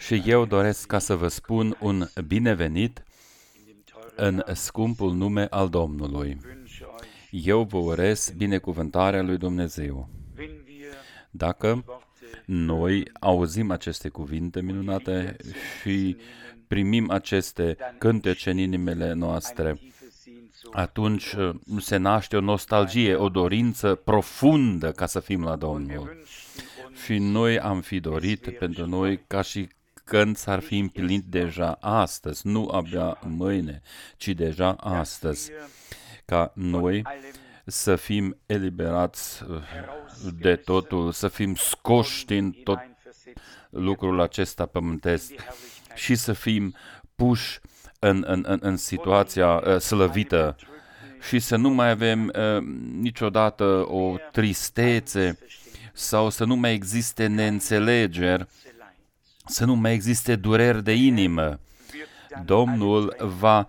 Și eu doresc ca să vă spun un binevenit în scumpul nume al Domnului. Eu vă urez binecuvântarea lui Dumnezeu. Dacă noi auzim aceste cuvinte minunate și primim aceste cântece în inimile noastre, atunci se naște o nostalgie, o dorință profundă ca să fim la Domnul. Și noi am fi dorit pentru noi ca și când s-ar fi împlinit deja astăzi, nu abia mâine, ci deja astăzi, ca noi să fim eliberați de totul, să fim scoși din tot lucrul acesta pământesc și să fim puși în situația slăvită și să nu mai avem niciodată o tristețe sau să nu mai existe neînțelegeri, să nu mai existe dureri de inimă. Domnul va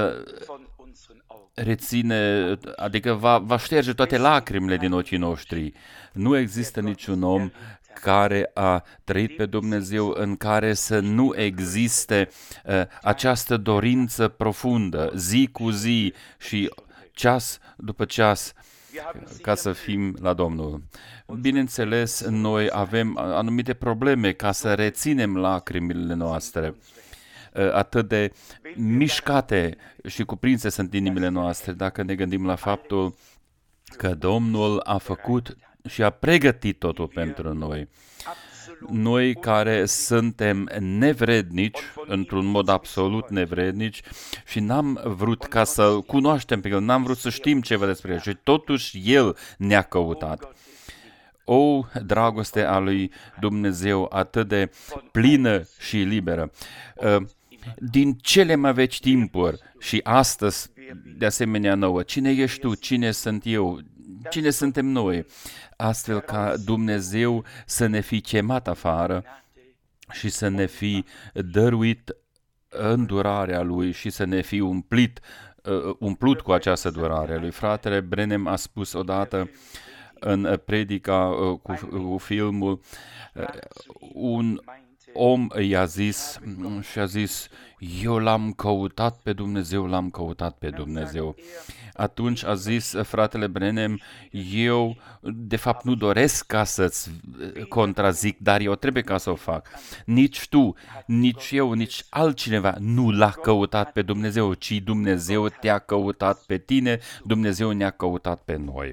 reține, adică va șterge toate lacrimile din ochii noștri. Nu există niciun om care a trăit pe Dumnezeu în care să nu existe această dorință profundă, zi cu zi și ceas după ceas, ca să fim la Domnul. Bineînțeles, noi avem anumite probleme ca să reținem lacrimile noastre. Atât de mișcate și cuprinse sunt inimile noastre dacă ne gândim la faptul că Domnul a făcut și a pregătit totul pentru noi. Noi care suntem nevrednici, într-un mod absolut nevrednici, și n-am vrut ca să cunoaștem pe El, n-am vrut să știm ceva despre El și totuși El ne-a căutat. O dragoste a lui Dumnezeu atât de plină și liberă. Din cele mai vechi timpuri și astăzi, de asemenea nouă, cine ești tu, cine sunt eu, cine suntem noi, astfel ca Dumnezeu să ne fi chemat afară și să ne fi dăruit îndurarea Lui și să ne fi umplut cu această durare Lui. Fratele Branham a spus odată în predica cu filmul, un om i-a zis și a zis, eu l-am căutat pe Dumnezeu, l-am căutat pe Dumnezeu. Atunci a zis fratele Branham, eu de fapt nu doresc ca să-ți contrazic, dar eu trebuie ca să o fac. Nici tu, nici eu, nici altcineva nu l-a căutat pe Dumnezeu, ci Dumnezeu te-a căutat pe tine, Dumnezeu ne-a căutat pe noi.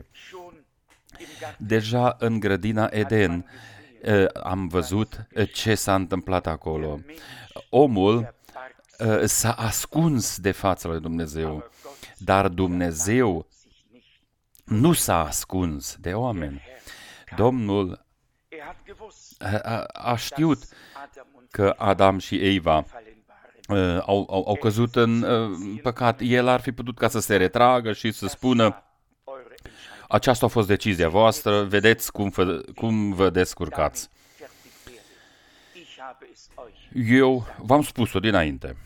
Deja în grădina Eden am văzut ce s-a întâmplat acolo. Omul s-a ascuns de fața lui Dumnezeu, dar Dumnezeu nu s-a ascuns de oameni. Domnul a știut că Adam și Eva au căzut în păcat. El ar fi putut ca să se retragă și să spună, aceasta a fost decizia voastră, vedeți cum vă descurcați. Eu v-am spus-o dinainte.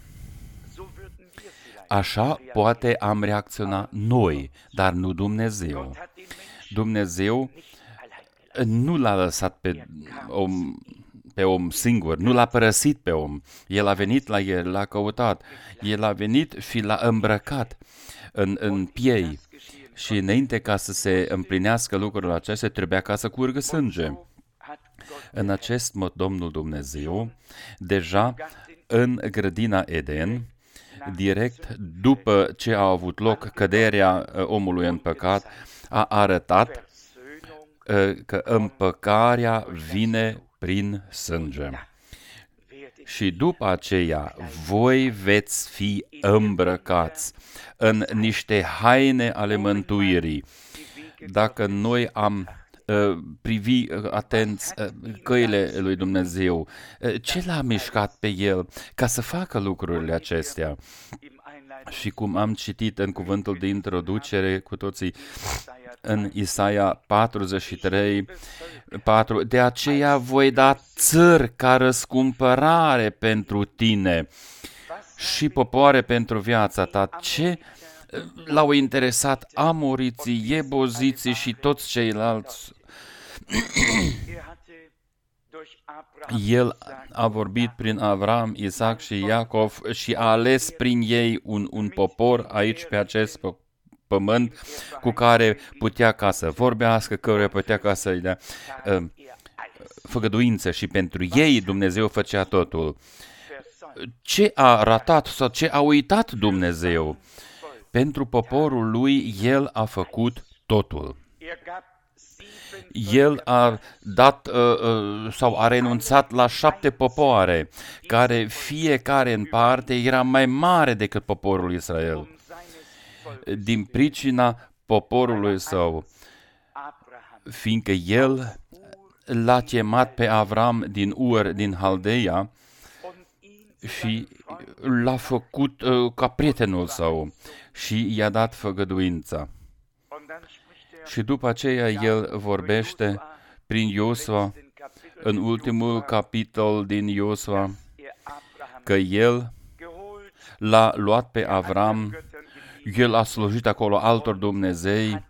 Așa poate am reacționat noi, dar nu Dumnezeu. Dumnezeu nu l-a lăsat pe om singur, nu l-a părăsit pe om. El a venit la el, l-a căutat. El a venit și l-a îmbrăcat în piei. Și înainte ca să se împlinească lucrul acesta, trebuia ca să curgă sânge. În acest mod, Domnul Dumnezeu, deja în grădina Eden, direct după ce a avut loc căderea omului în păcat, a arătat că împăcarea vine prin sânge. Și după aceea, voi veți fi îmbrăcați în niște haine ale mântuirii. Dacă noi am privi atenți căile lui Dumnezeu, ce l-a mișcat pe El ca să facă lucrurile acestea? Și cum am citit în cuvântul de introducere cu toții, în Isaia 43, 4, de aceea voi da țări ca răscumpărare pentru tine și popoare pentru viața ta. Ce l-au interesat amoriții, iebuziții și toți ceilalți? El a vorbit prin Avram, Isaac și Iacov și a ales prin ei un popor aici pe acest pământ cu care putea ca să vorbească, căruia putea ca să-i dea făgăduință și pentru ei Dumnezeu făcea totul. Ce a ratat sau ce a uitat Dumnezeu? Pentru poporul lui El a făcut totul. El a dat sau a renunțat la 7 popoare, care fiecare în parte era mai mare decât poporul Israel. Din pricina poporului său, fiindcă El l-a chemat pe Avram din Ur, din Haldeia, și l-a făcut ca prietenul său și i-a dat făgăduința. Și după aceea el vorbește prin Iosua, în ultimul capitol din Iosua, că el l-a luat pe Avram, el a slujit acolo altor Dumnezei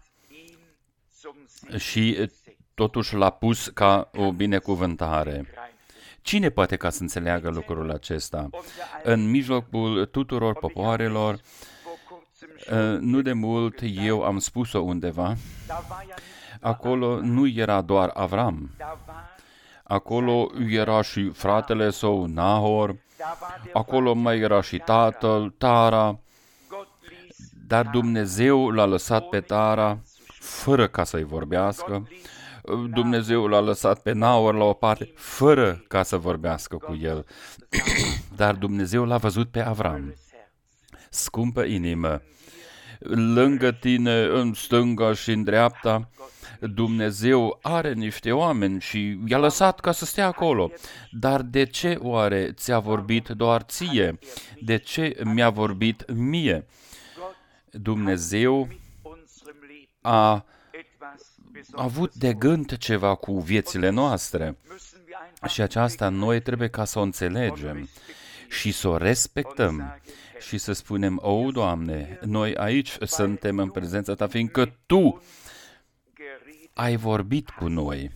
și totuși l-a pus ca o binecuvântare. Cine poate ca să înțeleagă lucrul acesta? În mijlocul tuturor popoarelor, nu de mult eu am spus-o undeva, acolo nu era doar Avram, acolo era și fratele său Nahor, acolo mai era și tatăl Tara, dar Dumnezeu l-a lăsat pe Tara fără ca să-i vorbească, Dumnezeu l-a lăsat pe Nahor la o parte fără ca să vorbească cu el, dar Dumnezeu l-a văzut pe Avram. Scumpă inimă, lângă tine, în stânga și în dreapta, Dumnezeu are niște oameni și i-a lăsat ca să stea acolo. Dar de ce oare ți-a vorbit doar ție? De ce mi-a vorbit mie? Dumnezeu a avut de gând ceva cu viețile noastre și aceasta noi trebuie ca să o înțelegem și să o respectăm și să spunem, o, Doamne, noi aici suntem în prezența Ta, fiindcă Tu ai vorbit cu noi.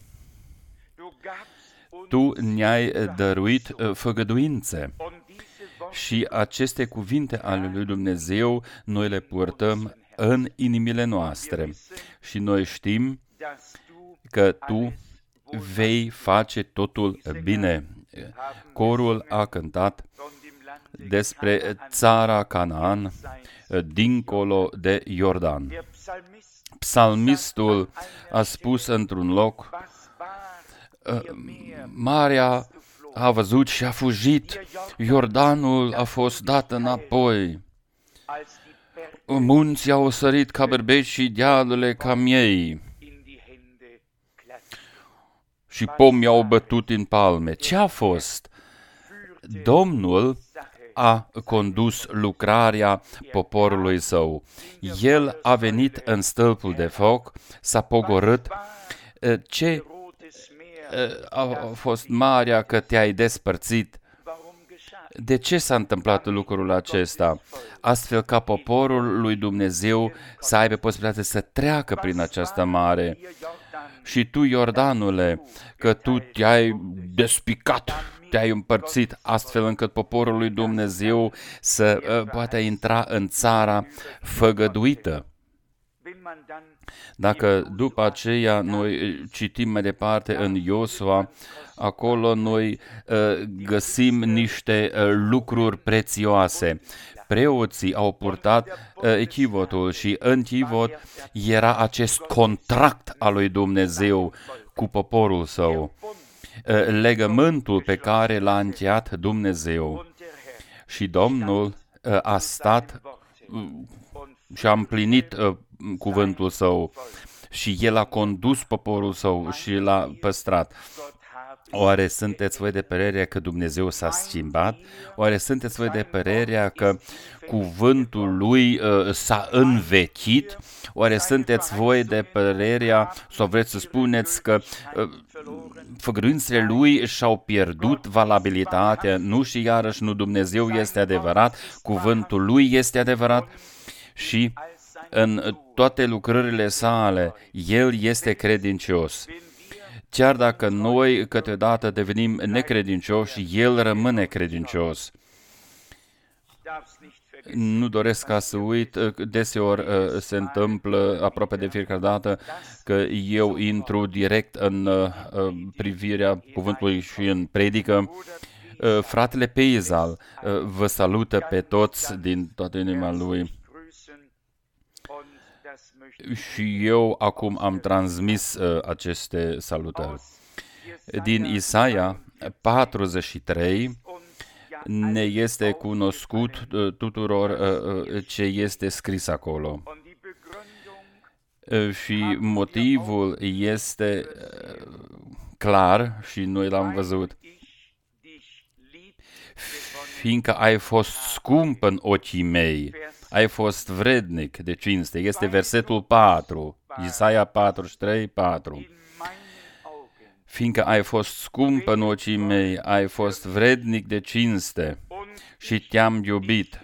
Tu ne-ai dăruit făgăduințe și aceste cuvinte ale lui Dumnezeu noi le purtăm în inimile noastre și noi știm că Tu vei face totul bine. Corul a cântat despre țara Canaan, dincolo de Iordan. Psalmistul a spus într-un loc, marea a văzut și a fugit, Iordanul a fost dat înapoi, munții au sărit ca berbeci și dealurile ca miei și pomii au bătut în palme. Ce a fost? Domnul a condus lucrarea poporului său. El a venit în stâlpul de foc, s-a pogorât. Ce a fost marea că te-ai despărțit? De ce s-a întâmplat lucrul acesta? Astfel ca poporul lui Dumnezeu să aibă posibilitatea să treacă prin această mare. Și tu, Iordanule, că tu te-ai despicat, te-ai împărțit, astfel încât poporul lui Dumnezeu să poată intra în țara făgăduită. Dacă după aceea noi citim mai departe în Iosua, acolo noi găsim niște lucruri prețioase. Preoții au purtat echivotul și în chivot era acest contract al lui Dumnezeu cu poporul său, legământul pe care l-a încheiat Dumnezeu. Și Domnul a stat și a împlinit cuvântul său și El a condus poporul său și l-a păstrat. Oare sunteți voi de părerea că Dumnezeu s-a schimbat? Oare sunteți voi de părerea că cuvântul Lui s-a învechit? Oare sunteți voi de părerea, sau vreți să spuneți că făgăduințele Lui și-au pierdut valabilitatea? Nu, și iarăși nu, Dumnezeu este adevărat, cuvântul Lui este adevărat și în toate lucrările sale El este credincios. chiar dacă noi câteodată devenim necredincioși, El rămâne credincios. Nu doresc ca să uit, deseori se întâmplă aproape de fiecare dată că eu intru direct în privirea cuvântului și în predică. Fratele Peizal vă salută pe toți din toată inima lui. Și eu acum am transmis aceste salutări. Din Isaia 43 ne este cunoscut tuturor ce este scris acolo. Și motivul este clar și noi l-am văzut. Fiindcă ai fost scump în ochii mei, ai fost vrednic de cinste. Este versetul 4, Isaia 43, 4. Fiindcă ai fost scump în ochii mei, ai fost vrednic de cinste și te-am iubit.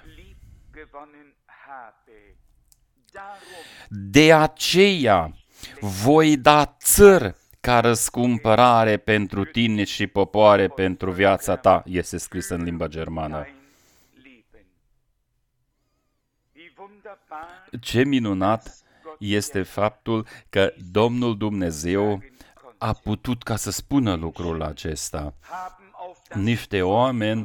De aceea voi da țări ca răscumpărare pentru tine și popoare pentru viața ta, este scris în limba germană. Ce minunat este faptul că Domnul Dumnezeu a putut ca să spună lucrul acesta. Niște oameni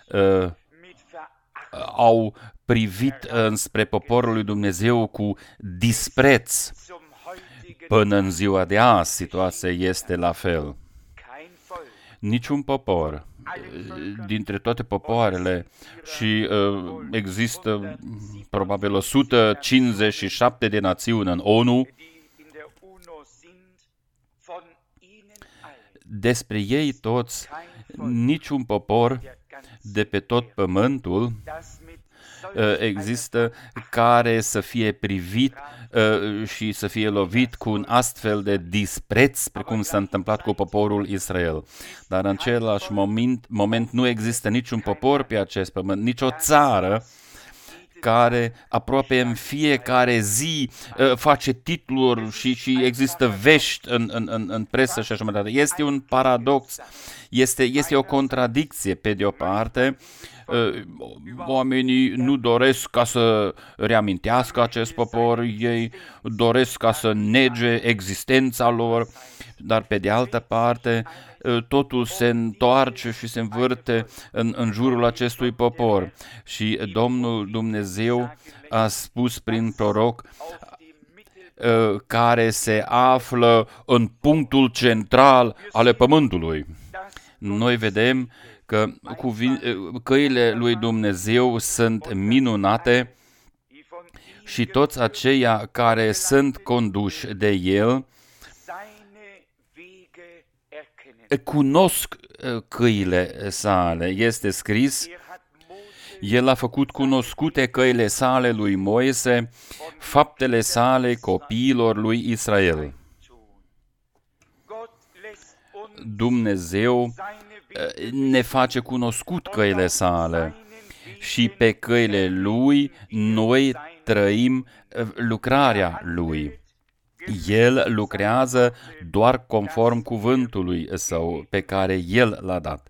au privit înspre poporul lui Dumnezeu cu dispreț. Până în ziua de azi, situația este la fel. Niciun popor dintre toate popoarele și există probabil 157 de națiuni în ONU, despre ei toți, niciun popor de pe tot pământul există care să fie privit și să fie lovit cu un astfel de dispreț, precum s-a întâmplat cu poporul Israel. Dar în același moment nu există niciun popor pe acest pământ, nicio țară care aproape în fiecare zi face titluri și există vești în presă și așa mai departe. Este un paradox, este o contradicție pe de o parte. Oamenii nu doresc ca să reamintească acest popor, ei doresc ca să nege existența lor, dar pe de altă parte totul se întoarce și se învârte în jurul acestui popor. Și Domnul Dumnezeu a spus prin proroc care se află în punctul central ale pământului. Noi vedem că căile lui Dumnezeu sunt minunate și toți aceia care sunt conduși de El cunosc căile sale. Este scris, El a făcut cunoscute căile sale lui Moise, faptele sale copiilor lui Israel. Dumnezeu ne face cunoscut căile sale și pe căile Lui noi trăim lucrarea Lui. El lucrează doar conform cuvântului Său pe care El l-a dat.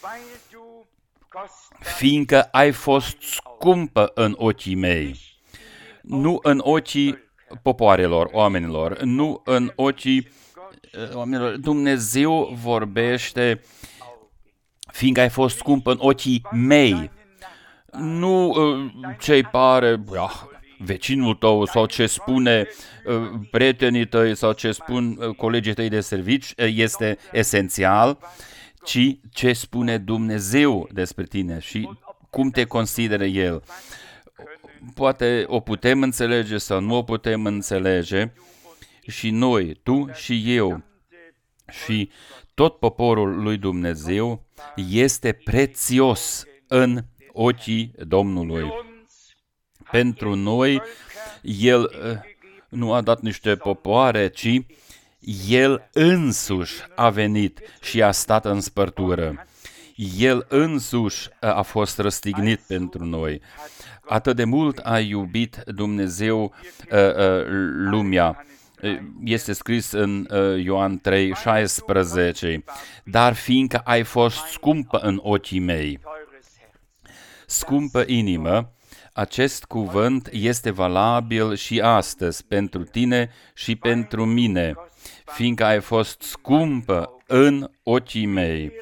Fiindcă ai fost scumpă în ochii mei, nu în ochii popoarelor, oamenilor, nu în ochii oamenilor. Dumnezeu vorbește, fiindcă ai fost scumpă în ochii mei, nu ce-i pare vecinul tău sau ce spune prietenii tăi sau ce spun colegii tăi de servici este esențial, ci ce spune Dumnezeu despre tine și cum te consideră El. Poate o putem înțelege sau nu o putem înțelege și noi, tu și eu și tot poporul lui Dumnezeu este prețios în ochii Domnului. Pentru noi, El nu a dat niște popoare, ci El însuși a venit și a stat în spărtură. El însuși a fost răstignit pentru noi. Atât de mult a iubit Dumnezeu lumea. Este scris în Ioan 3:16, dar fiindcă ai fost scumpă în ochii mei, scumpă inimă, acest cuvânt este valabil și astăzi pentru tine și pentru mine, fiindcă ai fost scumpă în ochii mei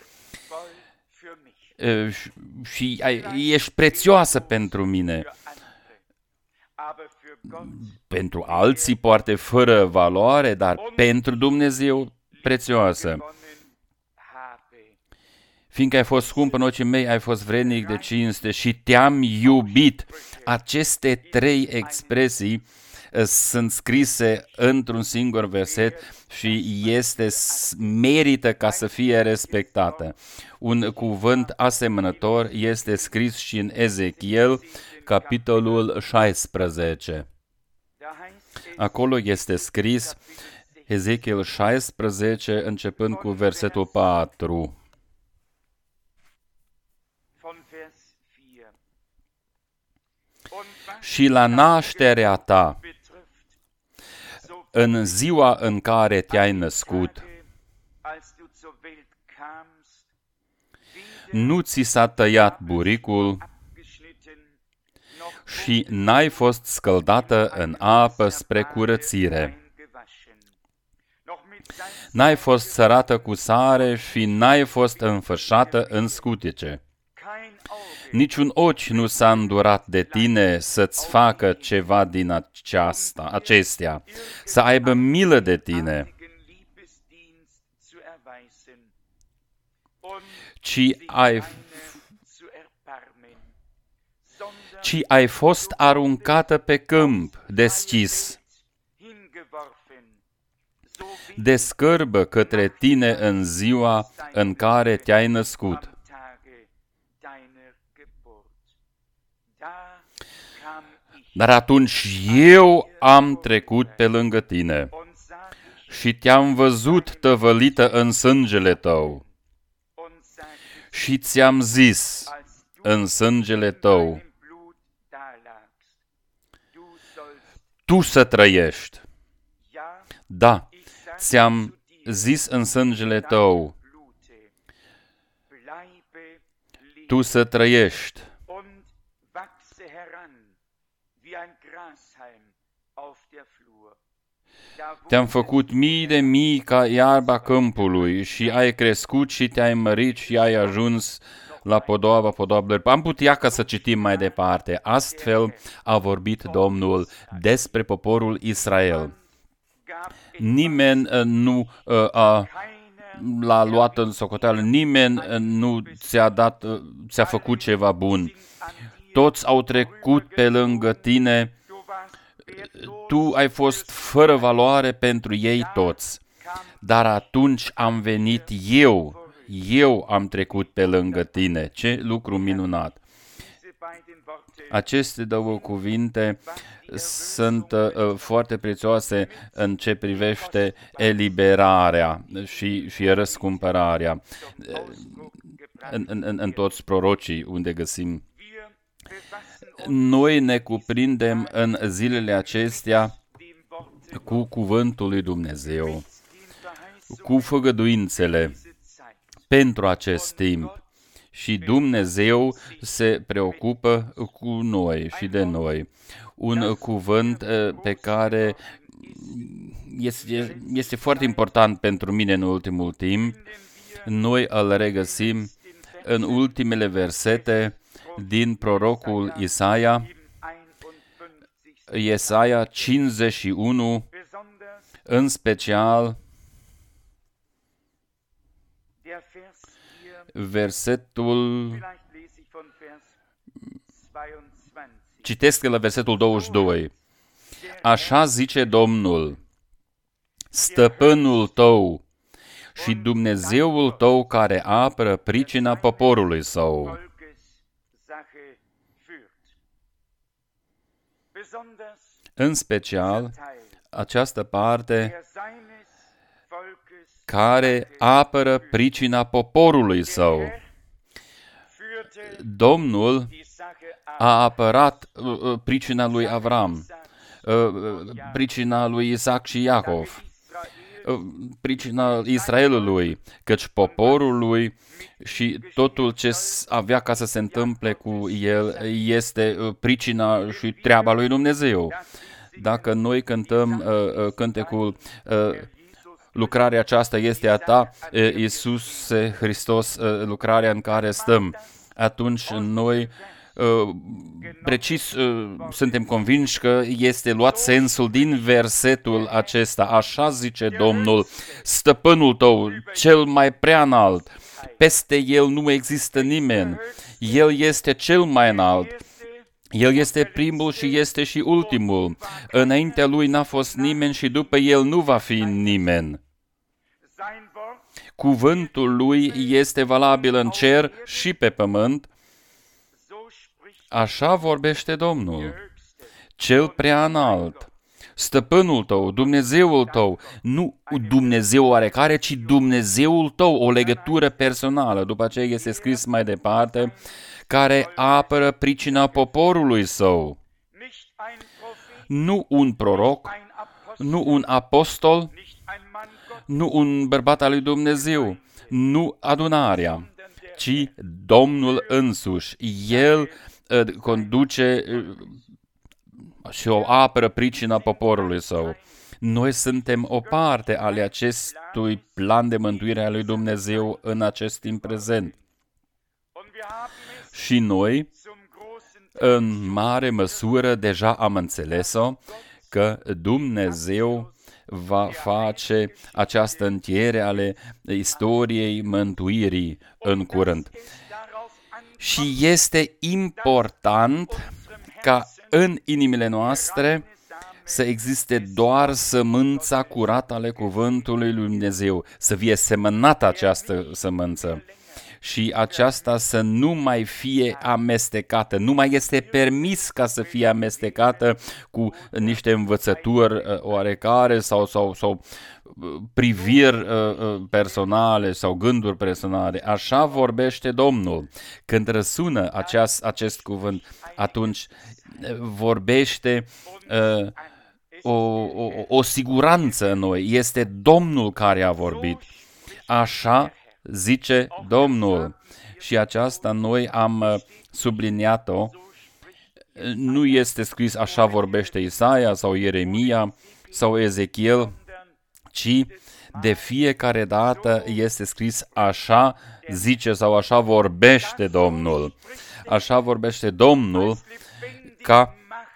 și ești prețioasă pentru mine. Pentru alții poate fără valoare, dar pentru Dumnezeu prețioasă. Fiindcă ai fost scump în ochii mei, ai fost vrednic de cinste și te-am iubit. Aceste trei expresii sunt scrise într-un singur verset și merită ca să fie respectată. Un cuvânt asemănător este scris și în Ezechiel, capitolul 16. Acolo este scris, Ezechiel 16, începând cu versetul 4. Și la nașterea ta, în ziua în care te-ai născut, nu ți s-a tăiat buricul și n-ai fost scăldată în apă spre curățire. N-ai fost sărată cu sare și n-ai fost înfășată în scutece. Niciun ochi nu s-a îndurat de tine să-ți facă ceva din acestea, să aibă milă de tine, ci ai fost aruncată pe câmp deschis, de scârbă către tine în ziua în care te-ai născut. Dar atunci eu am trecut pe lângă tine și te-am văzut tăvălită în sângele tău și ți-am zis în sângele tău, tu să trăiești. Da, ți-am zis în sângele tău, tu să trăiești. Te-am făcut mii de mii ca iarba câmpului și ai crescut și te-ai mărit și ai ajuns la podoaba podoablelor. Am putea ca să citim mai departe. Astfel a vorbit Domnul despre poporul Israel. Nimeni nu l-a luat în socoteală, nimeni nu ți-a făcut ceva bun. Toți au trecut pe lângă tine. Tu ai fost fără valoare pentru ei toți, dar atunci am venit eu am trecut pe lângă tine. Ce lucru minunat! Aceste două cuvinte sunt foarte prețioase în ce privește eliberarea și răscumpărarea în toți prorocii unde găsim. Noi ne cuprindem în zilele acestea cu cuvântul lui Dumnezeu, cu făgăduințele pentru acest timp. Și Dumnezeu se preocupă cu noi și de noi. Un cuvânt pe care este foarte important pentru mine în ultimul timp. Noi îl regăsim în ultimele versete din prorocul Isaia 51, în special versetul, citesc la versetul 22. Așa zice Domnul, stăpânul tău și Dumnezeul tău care apără pricina poporului său. În special, această parte care apără pricina poporului său. Domnul a apărat pricina lui Avram. pricina lui Isaac și Iacov, pricina Israelului, căci poporul lui și totul ce avea ca să se întâmple cu el este pricina și treaba lui Dumnezeu. Dacă noi cântăm cântecul lucrarea aceasta este a ta, Iisuse Hristos, lucrarea în care stăm, atunci noi precis suntem convinși că este luat sensul din versetul acesta. Așa zice Domnul, stăpânul tău, cel mai prea înalt, peste el nu există nimeni, el este cel mai înalt. El este primul și este și ultimul. Înaintea lui n-a fost nimeni și după el nu va fi nimeni. Cuvântul lui este valabil în cer și pe pământ. Așa vorbește Domnul, cel prea înalt, stăpânul tău, Dumnezeul tău, nu Dumnezeu oarecare, ci Dumnezeul tău, o legătură personală. După aceea este scris mai departe, care apără pricina poporului său. Nu un proroc, nu un apostol, nu un bărbat al lui Dumnezeu, nu adunarea, ci Domnul însuși. El conduce și o apără pricina poporului său. Noi suntem o parte ale acestui plan de mântuire a lui Dumnezeu în acest timp prezent. Și noi, în mare măsură, deja am înțeles-o, că Dumnezeu va face această încheiere ale istoriei mântuirii în curând. Și este important ca în inimile noastre să existe doar sămânța curată ale cuvântului lui Dumnezeu, să fie semănată această sămânță. Și aceasta să nu mai fie amestecată. Nu mai este permis ca să fie amestecată cu niște învățături oarecare sau priviri personale sau gânduri personale. Așa vorbește Domnul. Când răsună acest cuvânt, atunci vorbește o siguranță în noi. Este Domnul care a vorbit. Așa zice Domnul. Și aceasta noi am subliniat-o. Nu este scris așa vorbește Isaia sau Ieremia sau Ezechiel, ci de fiecare dată este scris așa zice sau așa vorbește Domnul. Așa vorbește Domnul ca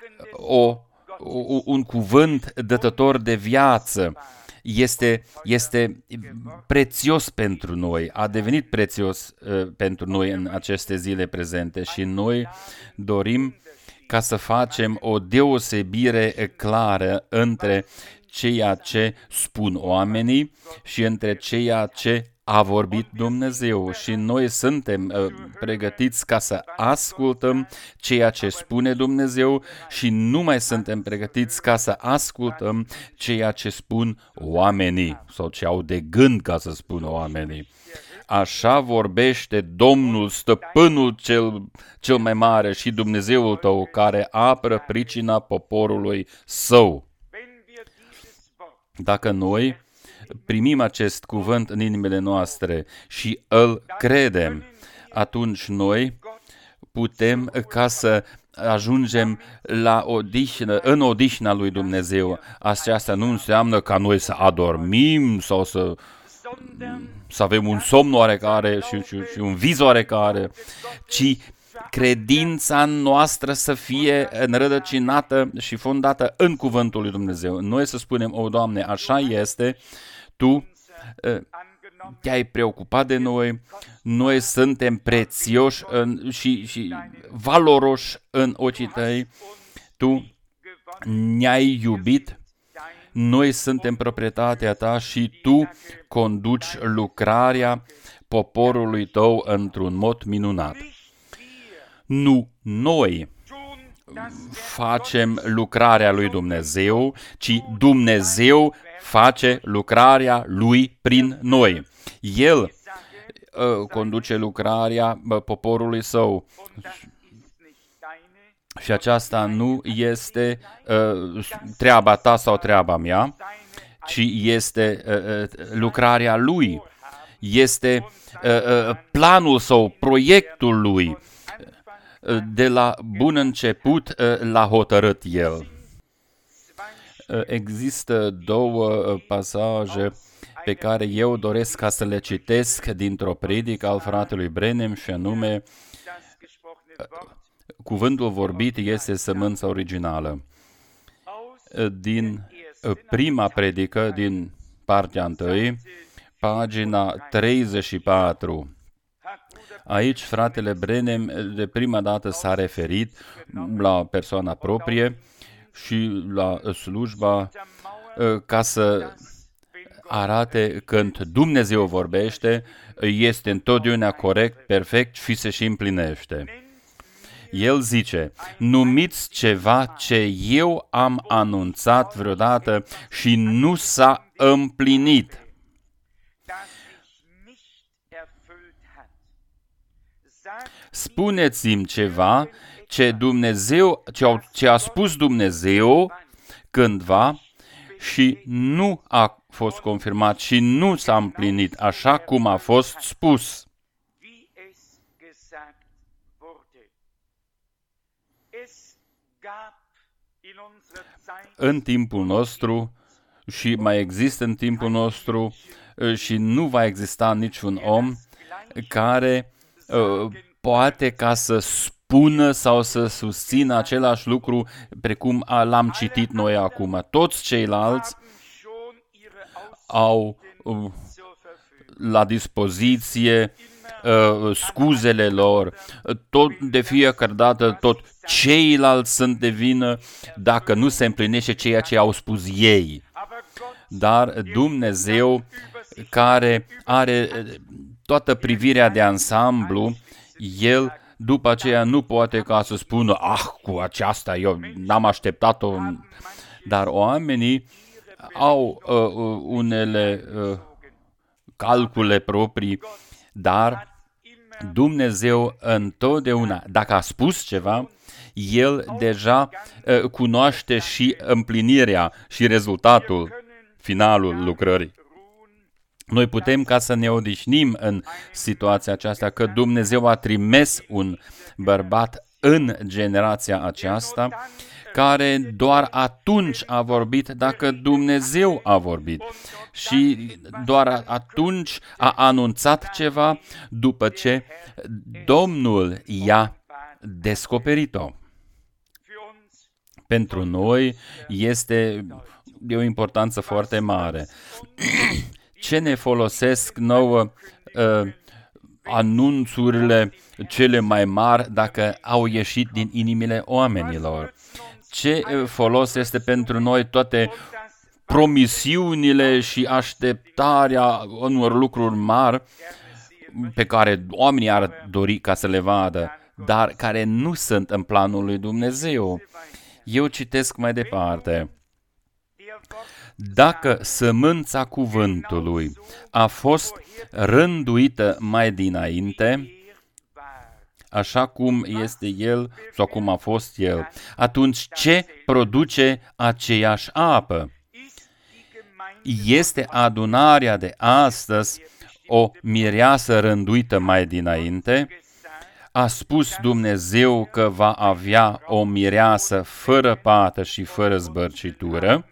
un cuvânt dătător de viață. Este prețios pentru noi, a devenit prețios pentru noi în aceste zile prezente și noi dorim ca să facem o deosebire clară între ceea ce spun oamenii și între ceea ce a vorbit Dumnezeu și noi suntem pregătiți ca să ascultăm ceea ce spune Dumnezeu și nu mai suntem pregătiți ca să ascultăm ceea ce spun oamenii sau ce au de gând ca să spună oamenii. Așa vorbește Domnul, stăpânul cel mai mare și Dumnezeul tău care apără pricina poporului său. Dacă noi primim acest cuvânt în inimile noastre și îl credem, atunci noi putem ca să ajungem la odihnă, în odihna lui Dumnezeu. Aceasta nu înseamnă ca noi să adormim sau să avem un somn oarecare și un vis oarecare, ci credința noastră să fie înrădăcinată și fondată în cuvântul lui Dumnezeu. Noi să spunem, o, Doamne, așa este, Tu te-ai preocupat de noi, noi suntem prețioși și valoroși în ochii Tăi, Tu ne-ai iubit, noi suntem proprietatea Ta și Tu conduci lucrarea poporului Tău într-un mod minunat. Nu noi facem lucrarea lui Dumnezeu, ci Dumnezeu face lucrarea lui prin noi. El conduce lucrarea poporului său. Și aceasta nu este treaba ta sau treaba mea, ci este lucrarea Lui. Este planul sau proiectul Lui. De la bun început l-a hotărât El. Există două pasaje pe care eu doresc ca să le citesc dintr-o predică al fratelui Branham, și anume, cuvântul vorbit este sămânța originală. Din prima predică, din partea 1, pagina 34. Aici fratele Branham de prima dată s-a referit la persoana proprie și la slujba ca să arate când Dumnezeu vorbește, este întotdeauna corect, perfect și se și împlinește. El zice, numiți ceva ce eu am anunțat vreodată și nu s-a împlinit. Spuneți-mi ceva ce a spus Dumnezeu cândva și nu a fost confirmat și nu s-a împlinit așa cum a fost spus. În timpul nostru și mai există în timpul nostru și nu va exista niciun om care poate ca să spună sau să susțină același lucru precum l-am citit noi acum. Toți ceilalți au la dispoziție scuzele lor, de fiecare dată tot ceilalți sunt de vină dacă nu se împlinește ceea ce au spus ei. Dar Dumnezeu, care are toată privirea de ansamblu, El după aceea nu poate ca să spună, cu aceasta eu n-am așteptat-o, dar oamenii au unele calcule proprii, dar Dumnezeu întotdeauna, dacă a spus ceva, El deja cunoaște și împlinirea și rezultatul, finalul lucrării. Noi putem ca să ne odihnim în situația aceasta, că Dumnezeu a trimis un bărbat în generația aceasta, care doar atunci a vorbit dacă Dumnezeu a vorbit. Și doar atunci a anunțat ceva după ce Domnul i-a descoperit-o. Pentru noi este de o importanță foarte mare. Ce ne folosesc nouă anunțurile cele mai mari dacă au ieșit din inimile oamenilor? Ce folos este pentru noi toate promisiunile și așteptarea unor lucruri mari pe care oamenii ar dori ca să le vadă, dar care nu sunt în planul lui Dumnezeu? Eu citesc mai departe. Dacă sămânța cuvântului a fost rânduită mai dinainte, așa cum este el sau cum a fost el, atunci ce produce aceeași apă? Este adunarea de astăzi o mireasă rânduită mai dinainte? A spus Dumnezeu că va avea o mireasă fără pată și fără zbărcitură?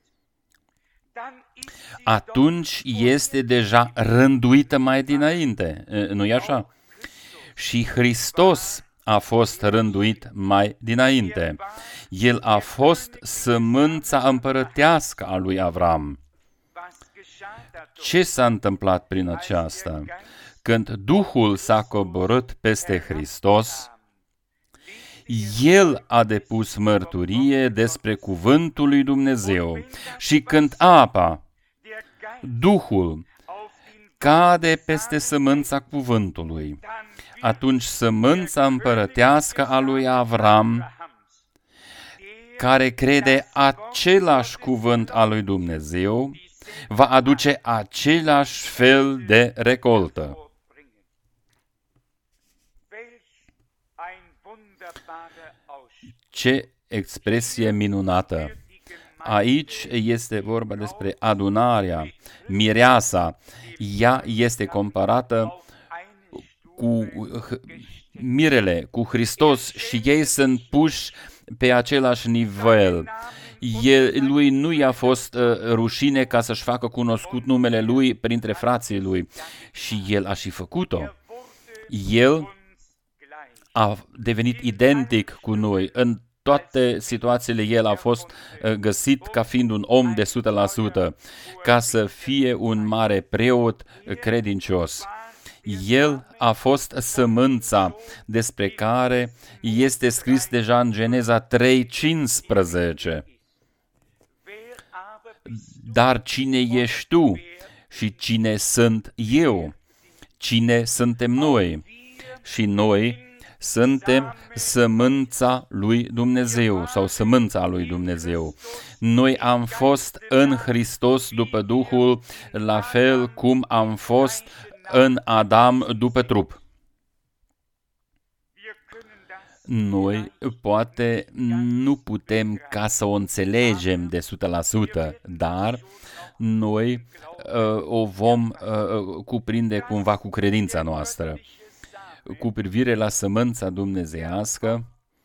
Atunci este deja rânduită mai dinainte, nu-i așa? Și Hristos a fost rânduit mai dinainte. El a fost sămânța împărătească a lui Avram. Ce s-a întâmplat prin aceasta? Când Duhul s-a coborât peste Hristos, El a depus mărturie despre cuvântul lui Dumnezeu. Și când apa, Duhul, cade peste sămânța cuvântului, atunci sămânța împărătească a lui Avram, care crede același cuvânt al lui Dumnezeu, va aduce același fel de recoltă. Ce expresie minunată! Aici este vorba despre adunarea, mireasa. Ea este comparată cu mirele, cu Hristos și ei sunt puși pe același nivel. Lui nu i-a fost rușine ca să-și facă cunoscut numele lui printre frații lui și el a și făcut-o. El a devenit identic cu noi. În toate situațiile el a fost găsit ca fiind un om de 100%, ca să fie un mare preot credincios. El a fost sămânța despre care este scris deja în Geneza 3:15. Dar cine ești tu și cine sunt eu? Cine suntem noi? Și noi suntem sămânța lui Dumnezeu sau sămânța lui Dumnezeu. Noi am fost în Hristos după Duhul, la fel cum am fost în Adam după trup. Noi poate nu putem ca să o înțelegem de 100%, dar noi o vom cuprinde cumva cu credința noastră. Cu privire la sămânța dumnezeiască,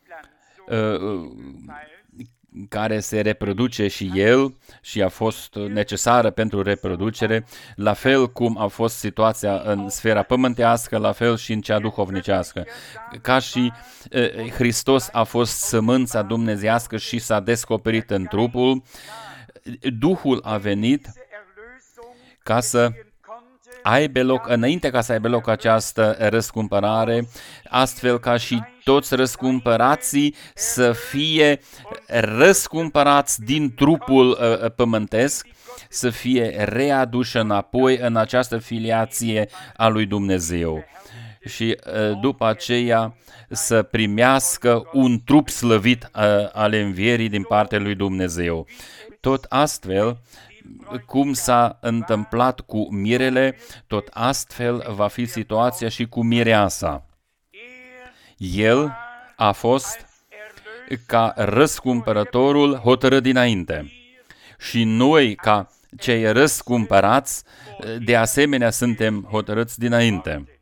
care se reproduce și el și a fost necesară pentru reproducere, la fel cum a fost situația în sfera pământească, la fel și în cea duhovnicească. Ca și Hristos a fost sămânța dumnezeiască și s-a descoperit în trupul, Duhul a venit ca să aibă loc, înainte ca să aibă loc această răscumpărare, astfel ca și toți răscumpărații să fie răscumpărați din trupul pământesc, să fie readuși înapoi în această filiație a lui Dumnezeu. Și după aceea să primească un trup slăvit al învierii din partea lui Dumnezeu. Tot astfel, cum s-a întâmplat cu mirele, tot astfel va fi situația și cu mireasa. El a fost ca răscumpărătorul hotărât dinainte. Și noi, ca cei răscumpărați, de asemenea suntem hotărâți dinainte.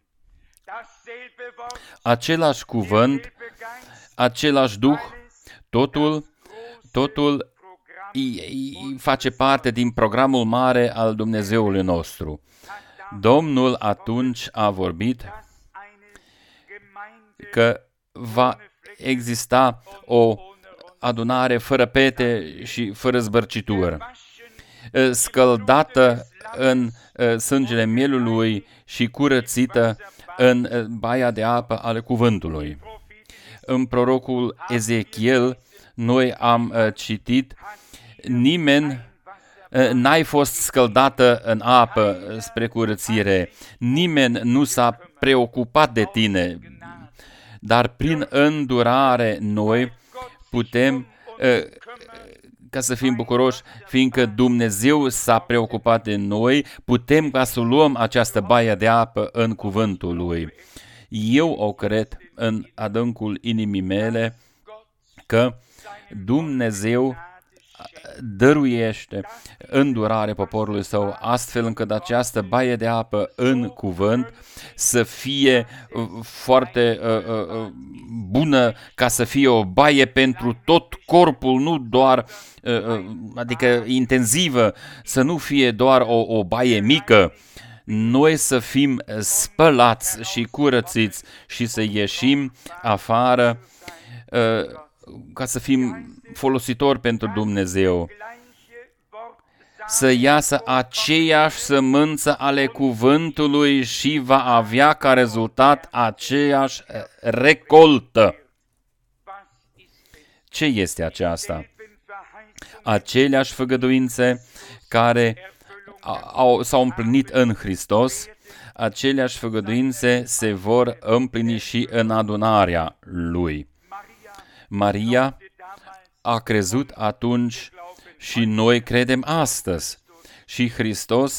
Același cuvânt, același Duh, totul face parte din programul mare al Dumnezeului nostru. Domnul atunci a vorbit că va exista o adunare fără pete și fără zbărcitură, scăldată în sângele mielului și curățită în baia de apă ale cuvântului. În prorocul Ezechiel noi am citit: nimeni n-ai fost scăldată în apă spre curățire, nimeni nu s-a preocupat de tine, dar prin îndurare noi putem, ca să fim bucuroși, fiindcă Dumnezeu s-a preocupat de noi, putem ca să luăm această baie de apă în cuvântul Lui. Eu o cred în adâncul inimii mele că Dumnezeu dăruiește îndurare poporului său, astfel încât această baie de apă în cuvânt să fie foarte bună, ca să fie o baie pentru tot corpul, nu doar, adică intensivă, să nu fie doar o baie mică. Noi să fim spălați și curățiți și să ieșim afară ca să fim folositori pentru Dumnezeu. Să iasă aceeași sămânță ale cuvântului și va avea ca rezultat aceeași recoltă. Ce este aceasta? Aceleași făgăduințe care s-au împlinit în Hristos, aceleași făgăduințe se vor împlini și în adunarea Lui. Maria a crezut atunci și noi credem astăzi. Și Hristos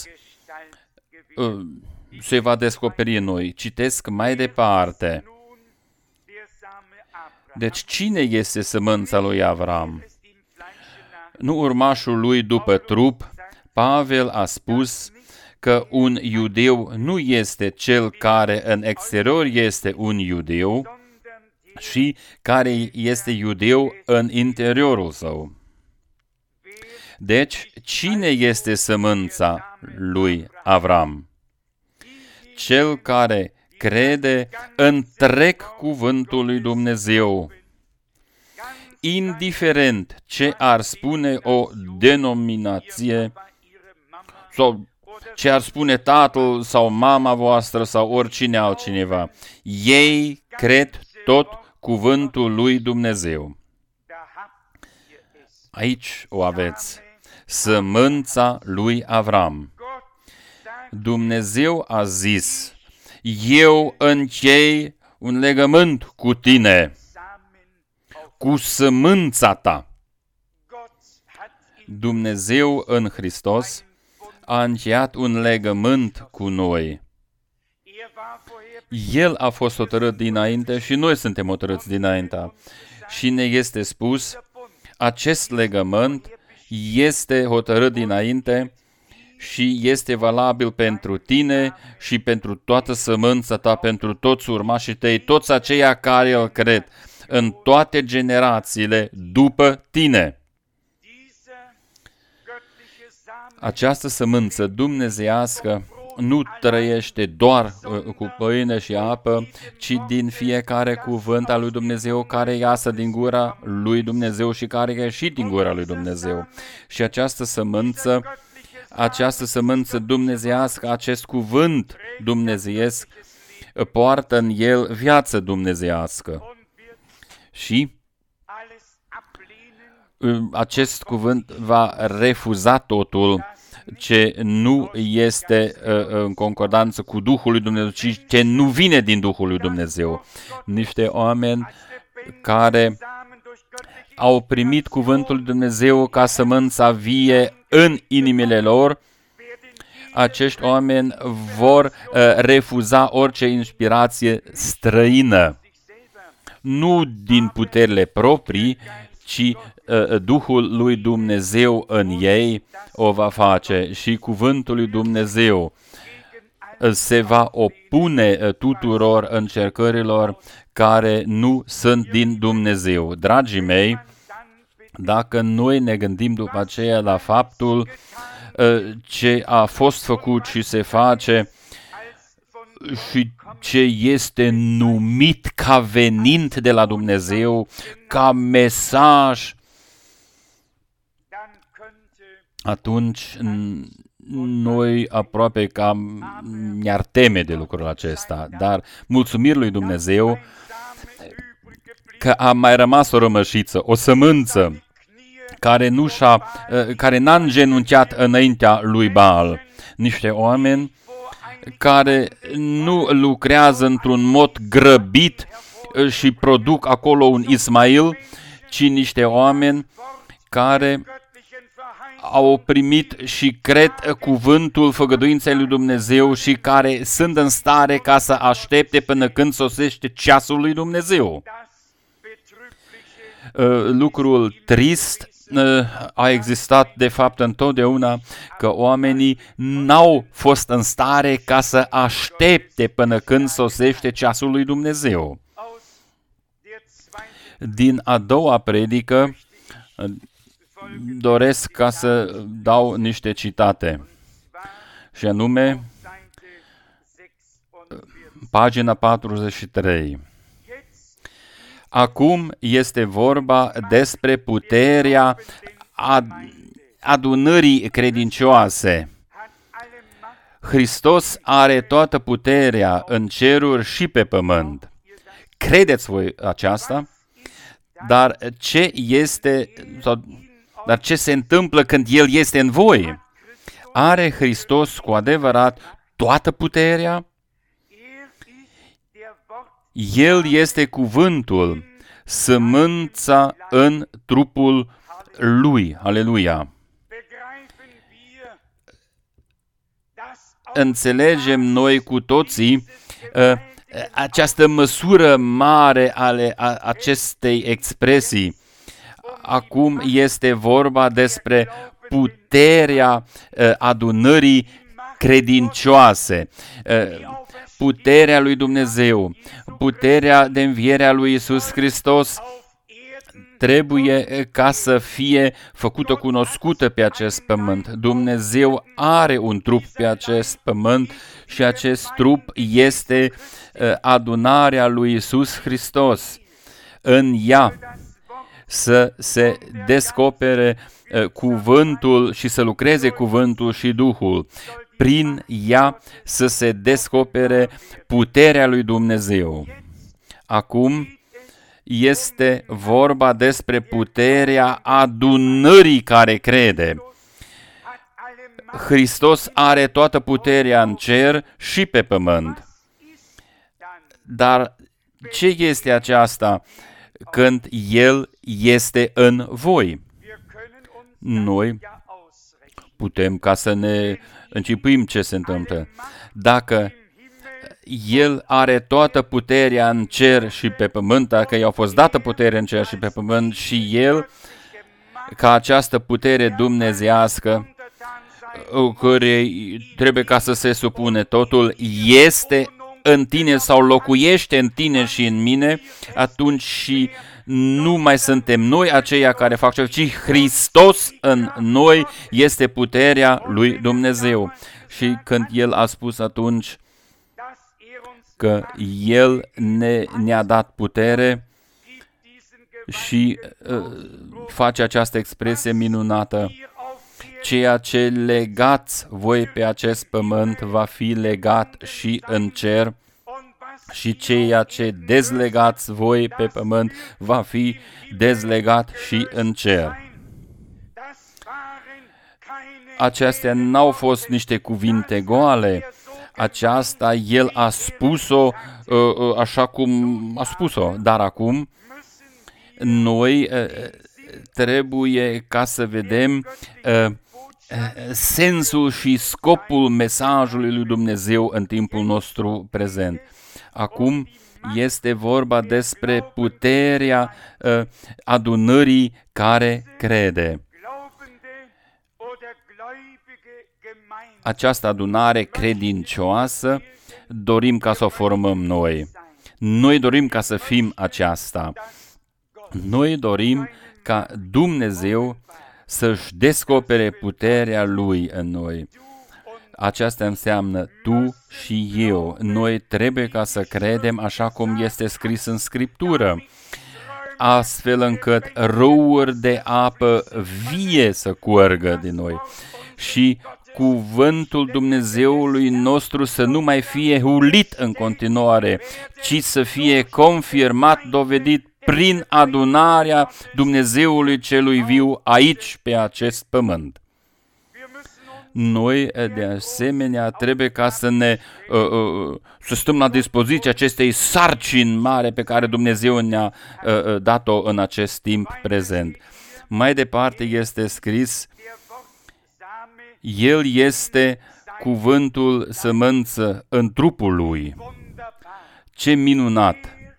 se va descoperi în noi. Citesc mai departe. Deci cine este sămânța lui Avram? Nu urmașul lui după trup. Pavel a spus că un iudeu nu este cel care în exterior este un iudeu și care este iudeu în interiorul său. Deci, cine este sămânța lui Avram? Cel care crede întreg cuvântul lui Dumnezeu, indiferent ce ar spune o denominație sau ce ar spune tatăl sau mama voastră sau oricine altcineva. Ei cred tot cuvântul lui Dumnezeu. Aici o aveți, sămânța lui Avram. Dumnezeu a zis, eu închei un legământ cu tine, cu sămânța ta. Dumnezeu în Hristos a încheiat un legământ cu noi. El a fost hotărât dinainte și noi suntem hotărâți dinainte. Și ne este spus, acest legământ este hotărât dinainte și este valabil pentru tine și pentru toată sămânța ta, pentru toți urmașii tăi, toți aceia care îl cred, în toate generațiile după tine. Această sămânță dumnezeiască nu trăiește doar cu pâine și apă, ci din fiecare cuvânt al lui Dumnezeu care iasă din gura lui Dumnezeu și care a ieșit din gura lui Dumnezeu. Și această sămânță dumnezeiască, acest cuvânt dumnezeiesc, poartă în el viață dumnezeiască. Și acest cuvânt va refuza totul ce nu este în concordanță cu Duhul lui Dumnezeu, ci ce nu vine din Duhul lui Dumnezeu. Niște oameni care au primit cuvântul lui Dumnezeu ca sămânța vie în inimile lor, acești oameni vor refuza orice inspirație străină. Nu din puterile proprii, ci Duhul lui Dumnezeu în ei o va face și cuvântul lui Dumnezeu se va opune tuturor încercărilor care nu sunt din Dumnezeu. Dragii mei, dacă noi ne gândim după aceea la faptul ce a fost făcut și se face și ce este numit ca venind de la Dumnezeu, ca mesaj, atunci noi aproape cam ne-ar teme de lucrul acesta. Dar mulțumiri lui Dumnezeu că a mai rămas o rămășiță, o sămânță care n-a îngenunchiat înaintea lui Baal. Niște oameni care nu lucrează într-un mod grăbit și produc acolo un Ismail, ci niște oameni care au primit și cred cuvântul făgăduinței lui Dumnezeu și care sunt în stare ca să aștepte până când sosește ceasul lui Dumnezeu. Lucrul trist a existat de fapt întotdeauna că oamenii n-au fost în stare ca să aștepte până când sosește ceasul lui Dumnezeu. Din a doua predică doresc ca să dau niște citate, și anume pagina 43. Acum este vorba despre puterea adunării credincioase. Hristos are toată puterea în ceruri și pe pământ. Credeți voi aceasta? Dar ce se întâmplă când El este în voi? Are Hristos cu adevărat toată puterea? El este cuvântul, sămânța în trupul Lui. Aleluia! Înțelegem noi cu toții această măsură mare ale acestei expresii. Acum este vorba despre puterea adunării credincioase, puterea lui Dumnezeu, puterea de înviere a lui Iisus Hristos trebuie ca să fie făcută cunoscută pe acest pământ. Dumnezeu are un trup pe acest pământ și acest trup este adunarea lui Iisus Hristos. În ea să se descopere cuvântul și să lucreze cuvântul și Duhul. Prin ea să se descopere puterea lui Dumnezeu. Acum este vorba despre puterea adunării care crede. Hristos are toată puterea în cer și pe pământ. Dar ce este aceasta când El este în voi? Noi putem ca să ne închipuim ce se întâmplă. Dacă El are toată puterea în cer și pe pământ, dacă i-a fost dată putere în cer și pe pământ și El, ca această putere dumnezeiască, care trebuie ca să se supune totul, este în tine sau locuiește în tine și în mine, atunci și nu mai suntem noi aceia care fac ceva, ci Hristos în noi este puterea lui Dumnezeu. Și când El a spus atunci că El ne-a dat putere și face această expresie minunată, ceea ce legați voi pe acest pământ va fi legat și în cer și ceea ce dezlegați voi pe pământ va fi dezlegat și în cer. Acestea n-au fost niște cuvinte goale, aceasta El a spus-o așa cum a spus-o, dar acum noi trebuie ca să vedem sensul și scopul mesajului lui Dumnezeu în timpul nostru prezent. Acum este vorba despre puterea adunării care crede. Această adunare credincioasă dorim ca să o formăm noi. Noi dorim ca să fim aceasta. Noi dorim ca Dumnezeu să-și descopere puterea Lui în noi. Aceasta înseamnă tu și eu. Noi trebuie ca să credem așa cum este scris în Scriptură, astfel încât râuri de apă vie să curgă din noi și cuvântul Dumnezeului nostru să nu mai fie hulit în continuare, ci să fie confirmat, dovedit prin adunarea Dumnezeului celui viu aici, pe acest pământ. Noi, de asemenea, trebuie ca să stăm la dispoziția acestei sarcini mare pe care Dumnezeu ne-a dat-o în acest timp prezent. Mai departe este scris, El este cuvântul sămânță în trupul Lui. Ce minunat!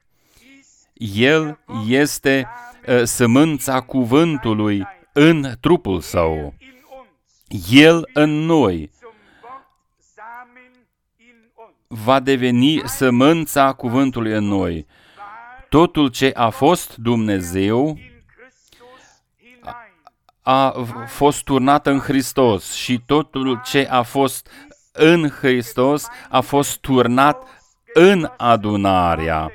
El este sămânța cuvântului în trupul Său. El în noi va deveni sămânța cuvântului în noi. Totul ce a fost Dumnezeu a fost turnat în Hristos și totul ce a fost în Hristos a fost turnat în adunarea.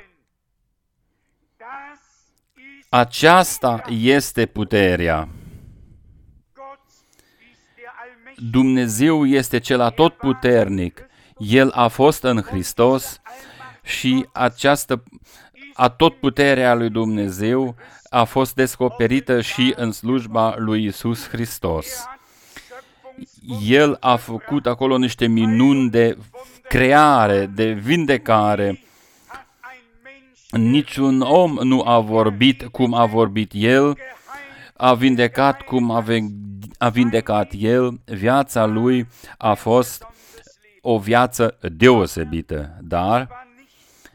Aceasta este puterea. Dumnezeu este cel atotputernic. El a fost în Hristos și această atotputerea lui Dumnezeu a fost descoperită și în slujba lui Iisus Hristos. El a făcut acolo niște minuni de creare, de vindecare. Niciun om nu a vorbit cum a vorbit El, a vindecat cum a vindecat El. Viața Lui a fost o viață deosebită, dar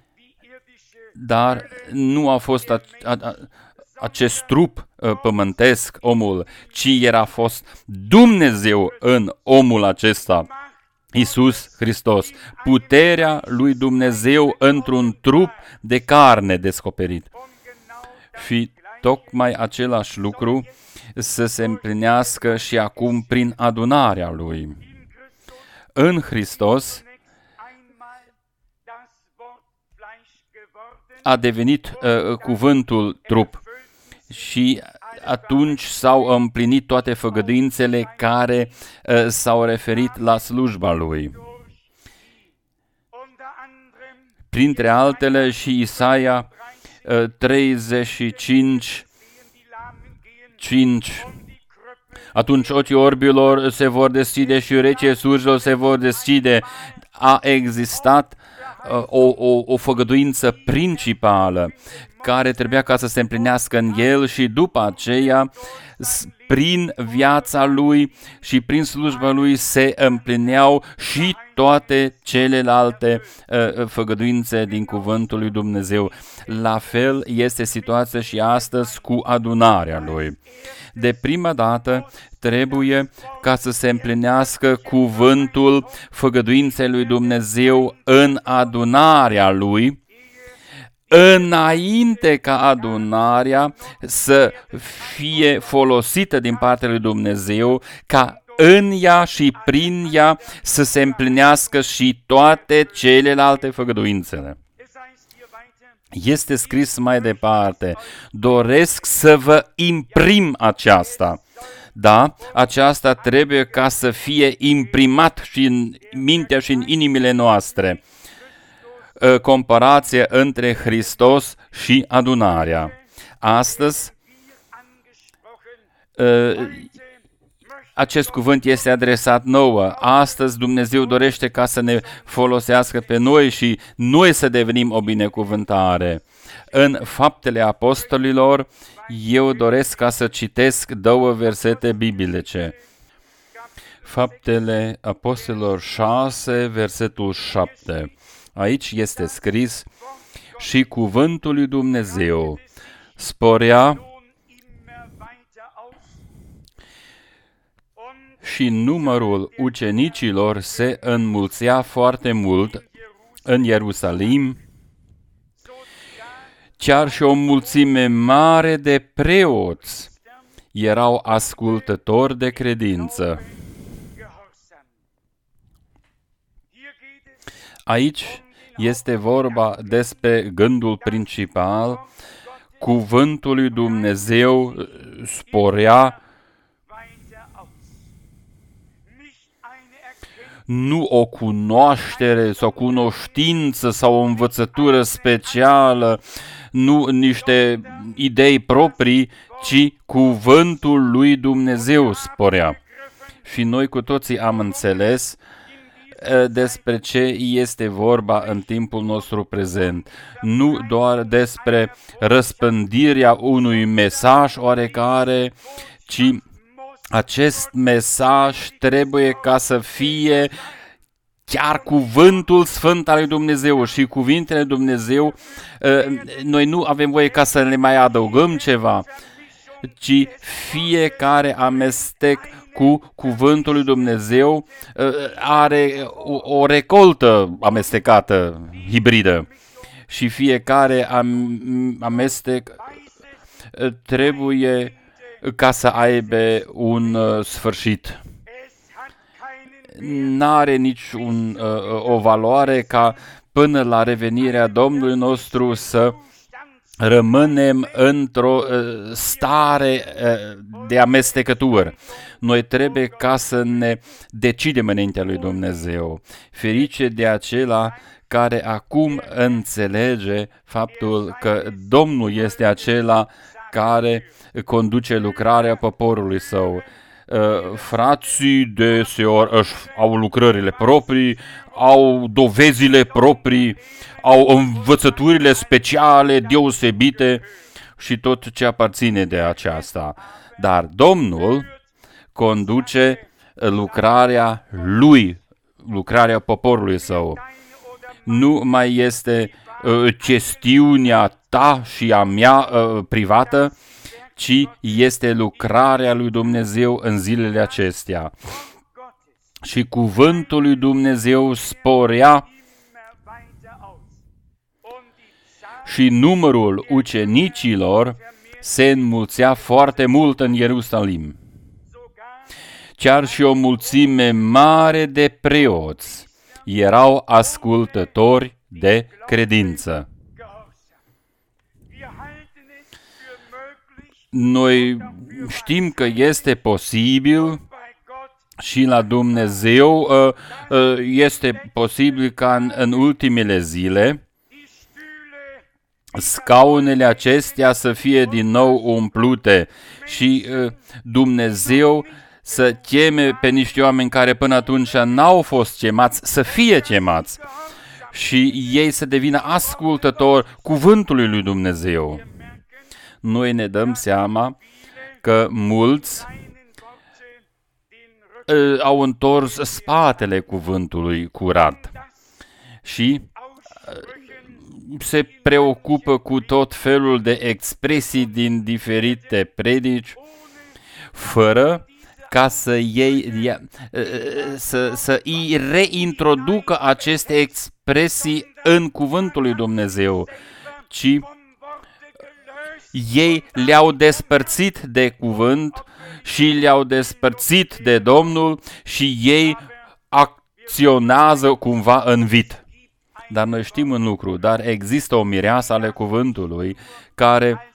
dar nu a fost acest trup pământesc, omul, ci era fost Dumnezeu în omul acesta, Iisus Hristos, puterea lui Dumnezeu într-un trup de carne descoperit. Și tocmai același lucru să se împlinească și acum prin adunarea lui. În Hristos a devenit cuvântul trup și atunci s-au împlinit toate făgăduințele care s-au referit la slujba lui. Printre altele și Isaia 35, 5. Atunci ochii orbilor se vor deschide și urechile surzilor se vor deschide. A existat o făgăduință principală care trebuia ca să se împlinească în el și după aceea, prin viața lui și prin slujba lui se împlineau și toate celelalte făgăduințe din cuvântul lui Dumnezeu. La fel este situația și astăzi cu adunarea lui. De prima dată trebuie ca să se împlinească cuvântul făgăduinței lui Dumnezeu în adunarea lui, înainte ca adunarea să fie folosită din partea lui Dumnezeu, ca în ea și prin ea să se împlinească și toate celelalte făgăduințele. Este scris mai departe, doresc să vă imprim aceasta. Da, aceasta trebuie ca să fie imprimat și în mintea și în inimile noastre. Comparație între Hristos și adunarea. Astăzi, acest cuvânt este adresat nouă. Astăzi Dumnezeu dorește ca să ne folosească pe noi și noi să devenim o binecuvântare. În Faptele Apostolilor, eu doresc ca să citesc două versete biblice. Faptele Apostolilor 6, versetul 7. Aici este scris, și cuvântul lui Dumnezeu sporea și numărul ucenicilor se înmulțea foarte mult în Ierusalim, chiar și o mulțime mare de preoți erau ascultători de credință. Aici este vorba despre gândul principal, cuvântul lui Dumnezeu sporea, nu o cunoaștere sau cunoștință sau o învățătură specială, nu niște idei proprii, ci cuvântul lui Dumnezeu sporea. Și noi cu toții am înțeles despre ce este vorba în timpul nostru prezent. Nu doar despre răspândirea unui mesaj oarecare, ci acest mesaj trebuie ca să fie chiar cuvântul sfânt al lui Dumnezeu și cuvintele lui Dumnezeu, noi nu avem voie ca să le mai adăugăm ceva, ci fiecare amestec cu cuvântul lui Dumnezeu are o recoltă amestecată, hibridă. Și fiecare amestec trebuie ca să aibă un sfârșit. N-are nici o valoare ca până la revenirea Domnului nostru să rămânem într-o stare de amestecătură. Noi trebuie ca să ne decidem înaintea lui Dumnezeu. Ferice de acela care acum înțelege faptul că Domnul este acela care conduce lucrarea poporului său. Frații deseori au lucrările proprii, au dovezile proprii, au învățăturile speciale, deosebite și tot ce aparține de aceasta. Dar Domnul conduce lucrarea lui, lucrarea poporului său. Nu mai este chestiunea ta și a mea privată, ci este lucrarea lui Dumnezeu în zilele acestea. Și cuvântul lui Dumnezeu sporea și numărul ucenicilor se înmulțea foarte mult în Ierusalim. Chiar și o mulțime mare de preoți erau ascultători de credință. Noi știm că este posibil și la Dumnezeu este posibil ca în ultimele zile scaunele acestea să fie din nou umplute și Dumnezeu să cheme pe niște oameni care până atunci n-au fost chemați, să fie chemați și ei să devină ascultători cuvântului lui Dumnezeu. Noi ne dăm seama că mulți au întors spatele cuvântului curat și se preocupă cu tot felul de expresii din diferite predici, fără ca să îi reintroducă aceste expresii în cuvântul lui Dumnezeu, ci ei le-au despărțit de cuvânt și le-au despărțit de Domnul și ei acționează cumva în vid. Dar noi știm un lucru, dar există o mireasă ale cuvântului care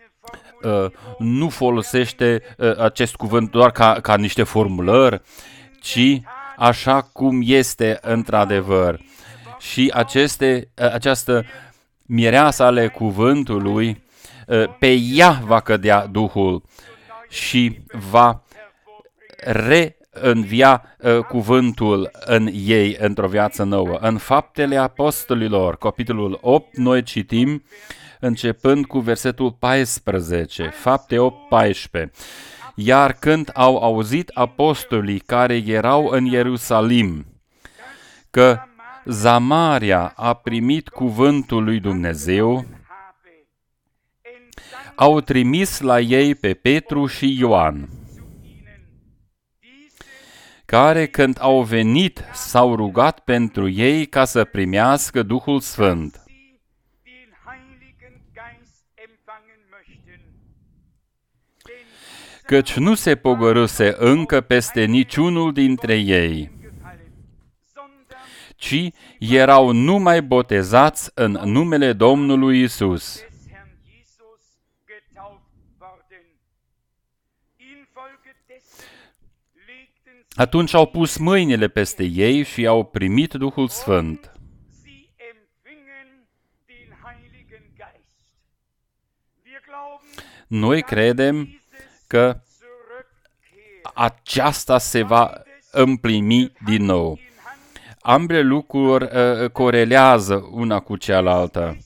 nu folosește acest cuvânt doar ca niște formulări, ci așa cum este într-adevăr. Și această mireasă ale cuvântului, pe ea va cădea Duhul și va reînvia cuvântul în ei într-o viață nouă. În Faptele Apostolilor, capitolul 8, noi citim, începând cu versetul 14, Fapte 8, 14. Iar când au auzit apostolii care erau în Ierusalim că Samaria a primit cuvântul lui Dumnezeu, au trimis la ei pe Petru și Ioan, care când au venit s-au rugat pentru ei ca să primească Duhul Sfânt. Căci nu se pogorâse încă peste niciunul dintre ei, ci erau numai botezați în numele Domnului Isus. Atunci au pus mâinile peste ei și au primit Duhul Sfânt. Noi credem că aceasta se va împlini din nou. Ambele lucruri corelează una cu cealaltă.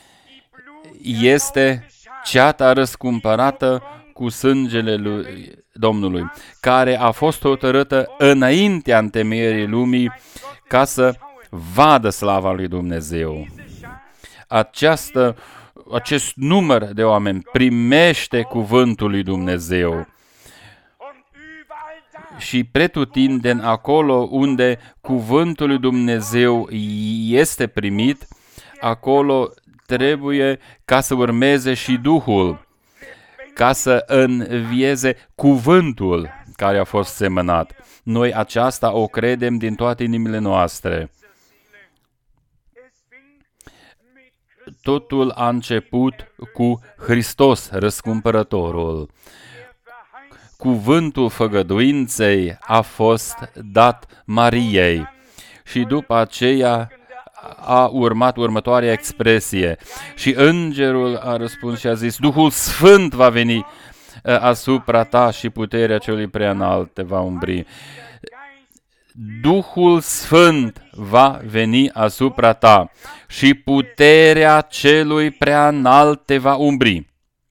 Este ceata răscumpărată cu sângele lui Domnului, care a fost hotărâtă înaintea întemeierii lumii ca să vadă slava lui Dumnezeu. Acest număr de oameni primește cuvântul lui Dumnezeu și pretutindeni acolo unde cuvântul lui Dumnezeu este primit, acolo trebuie ca să urmeze și Duhul, ca să învieze cuvântul care a fost semănat. Noi aceasta o credem din toate inimile noastre. Totul a început cu Hristos, răscumpărătorul. Cuvântul făgăduinței a fost dat Mariei și după aceea a urmat următoarea expresie. Și îngerul a răspuns și a zis: Duhul Sfânt va veni asupra ta și puterea celui preanalt te va umbri. Duhul Sfânt va veni asupra ta și puterea celui preanalt te va umbri.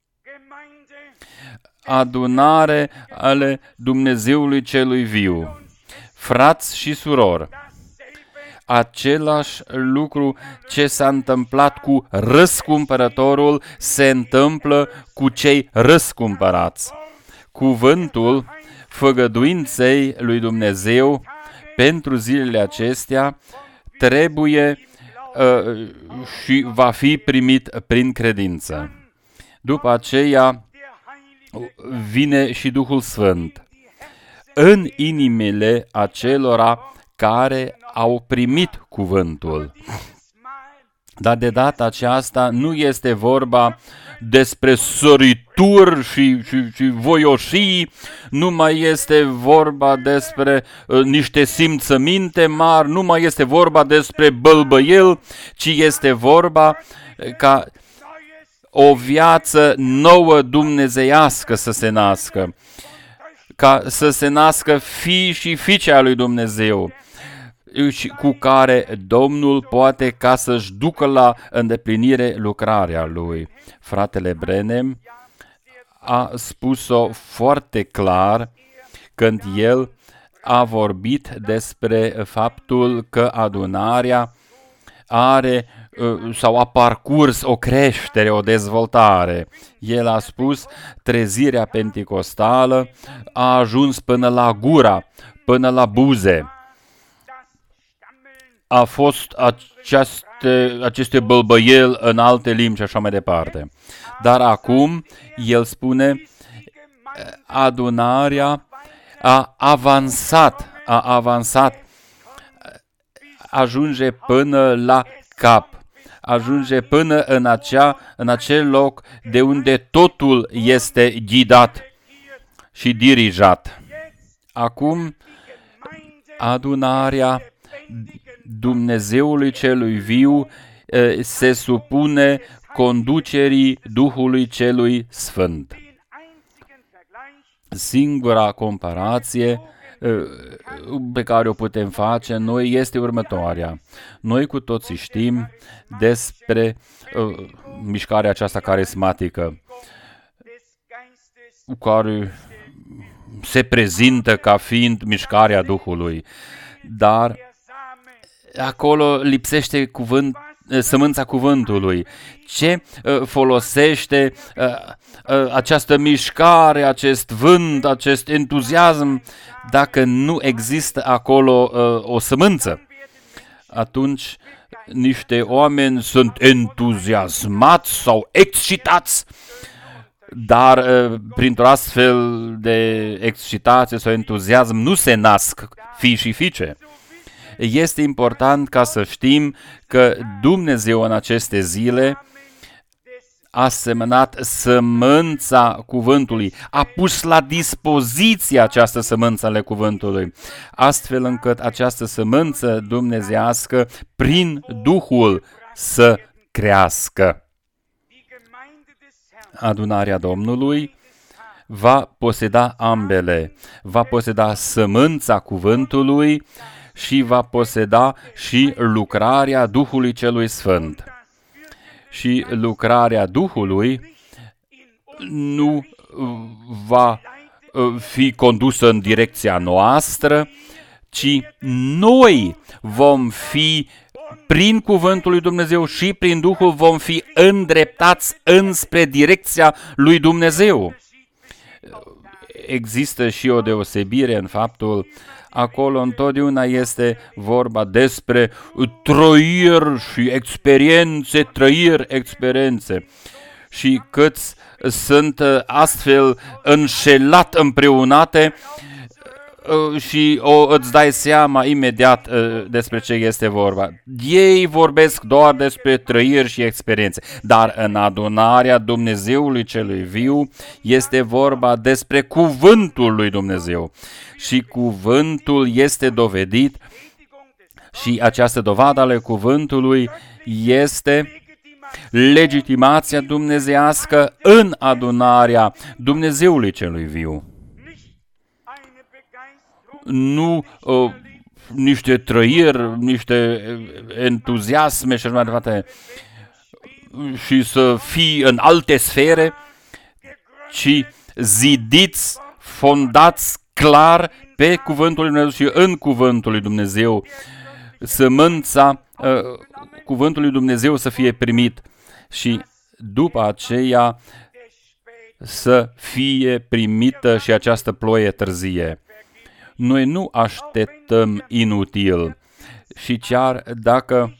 Adunare ale Dumnezeului celui viu, frați și surori, Același lucru ce s-a întâmplat cu răscumpărătorul se întâmplă cu cei răscumpărați. Cuvântul făgăduinței lui Dumnezeu pentru zilele acestea trebuie și va fi primit prin credință. După aceea vine și Duhul Sfânt în inimile acelora care au primit cuvântul. Dar de data aceasta nu este vorba despre sărituri și voioșii, nu mai este vorba despre niște simțăminte mari, nu mai este vorba despre bălbăiel, ci este vorba ca o viață nouă dumnezeiască să se nască, ca să se nască fii și fiice a lui Dumnezeu, cu care Domnul poate ca să-și ducă la îndeplinire lucrarea Lui. Fratele Branham a spus-o foarte clar când el a vorbit despre faptul că adunarea are sau a parcurs o creștere, o dezvoltare. El a spus, trezirea penticostală a ajuns până la gura, până la buze. A fost aceste bălbăiel în alte limbi și așa mai departe. Dar acum, el spune, adunarea a avansat, ajunge până la cap, ajunge până în acel loc de unde totul este ghidat și dirijat. Acum, adunarea Dumnezeului celui viu se supune conducerii Duhului celui Sfânt. Singura comparație pe care o putem face noi este următoarea. Noi cu toții știm despre mișcarea aceasta carismatică, care se prezintă ca fiind mișcarea Duhului, dar acolo lipsește sămânța cuvântului. Ce folosește această mișcare, acest vânt, acest entuziasm, dacă nu există acolo o sămânță? Atunci niște oameni sunt entuziasmați sau excitați, dar printr-o astfel de excitație sau entuziasm nu se nasc fii și fiice. Este important ca să știm că Dumnezeu în aceste zile a semănat sămânța cuvântului, a pus la dispoziție această sămânță ale cuvântului, astfel încât această sămânță dumnezeiască prin Duhul să crească. Adunarea Domnului va poseda ambele, va poseda sămânța cuvântului și va poseda și lucrarea Duhului celui Sfânt. Și lucrarea Duhului nu va fi condusă în direcția noastră, ci noi vom fi, prin cuvântul lui Dumnezeu și prin Duhul, vom fi îndreptați înspre direcția lui Dumnezeu. Există și o deosebire în faptul, acolo întotdeauna este vorba despre trăiri și experiențe. Și câți sunt astfel înșelat împreunate și îți dai seama imediat despre ce este vorba. Ei vorbesc doar despre trăiri și experiențe, dar în adunarea Dumnezeului celui viu este vorba despre cuvântul lui Dumnezeu. Și cuvântul este dovedit și această dovadă ale cuvântului este legitimația dumnezeiască în adunarea Dumnezeului celui viu. Nu niște trăiri, niște entuziasme și așa mai departe, și să fii în alte sfere, ci zidiți, fondați clar pe cuvântul lui Dumnezeu și în cuvântul lui Dumnezeu. sămânța cuvântului Dumnezeu să fie primit și după aceea să fie primită și această ploaie târzie. Noi nu așteptăm inutil și chiar dacă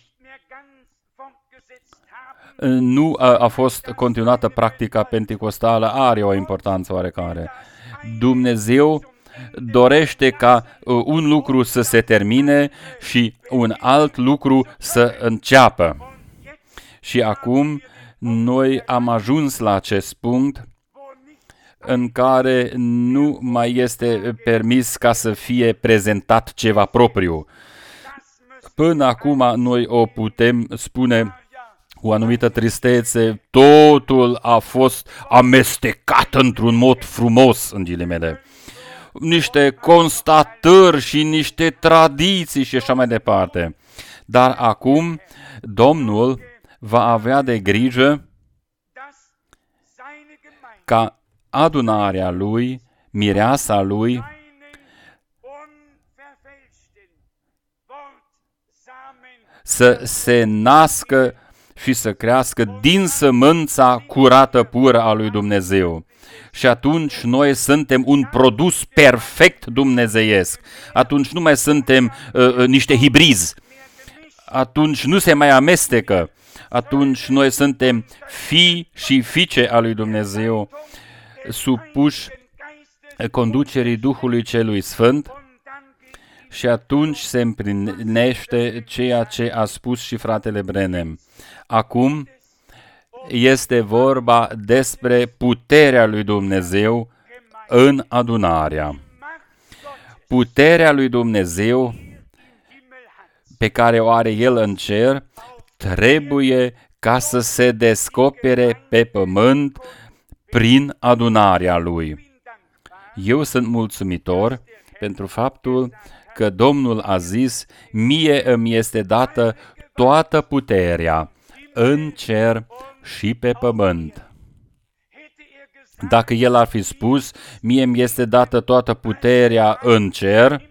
nu a fost continuată practica penticostală, are o importanță oarecare. Dumnezeu dorește ca un lucru să se termine și un alt lucru să înceapă. Și acum noi am ajuns la acest punct în care nu mai este permis ca să fie prezentat ceva propriu. Până acum noi o putem spune cu o anumită tristețe, totul a fost amestecat într-un mod frumos, în ghilimele. Niște constatări și niște tradiții și așa mai departe. Dar acum Domnul va avea de grijă ca adunarea Lui, mireasa Lui, să se nască și să crească din sămânța curată pură a lui Dumnezeu. Și atunci noi suntem un produs perfect dumnezeiesc. Atunci nu mai suntem niște hibrizi. Atunci nu se mai amestecă. Atunci noi suntem fii și fiice a lui Dumnezeu, supuși conducerii Duhului Celui Sfânt. Și atunci se împlinește ceea ce a spus și fratele Branham. Acum este vorba despre puterea lui Dumnezeu în adunarea. Puterea lui Dumnezeu pe care o are El în cer trebuie ca să se descopere pe pământ prin adunarea Lui. Eu sunt mulțumitor pentru faptul că Domnul a zis, mie îmi este dată toată puterea în cer și pe pământ. Dacă El ar fi spus, mie îmi este dată toată puterea în cer,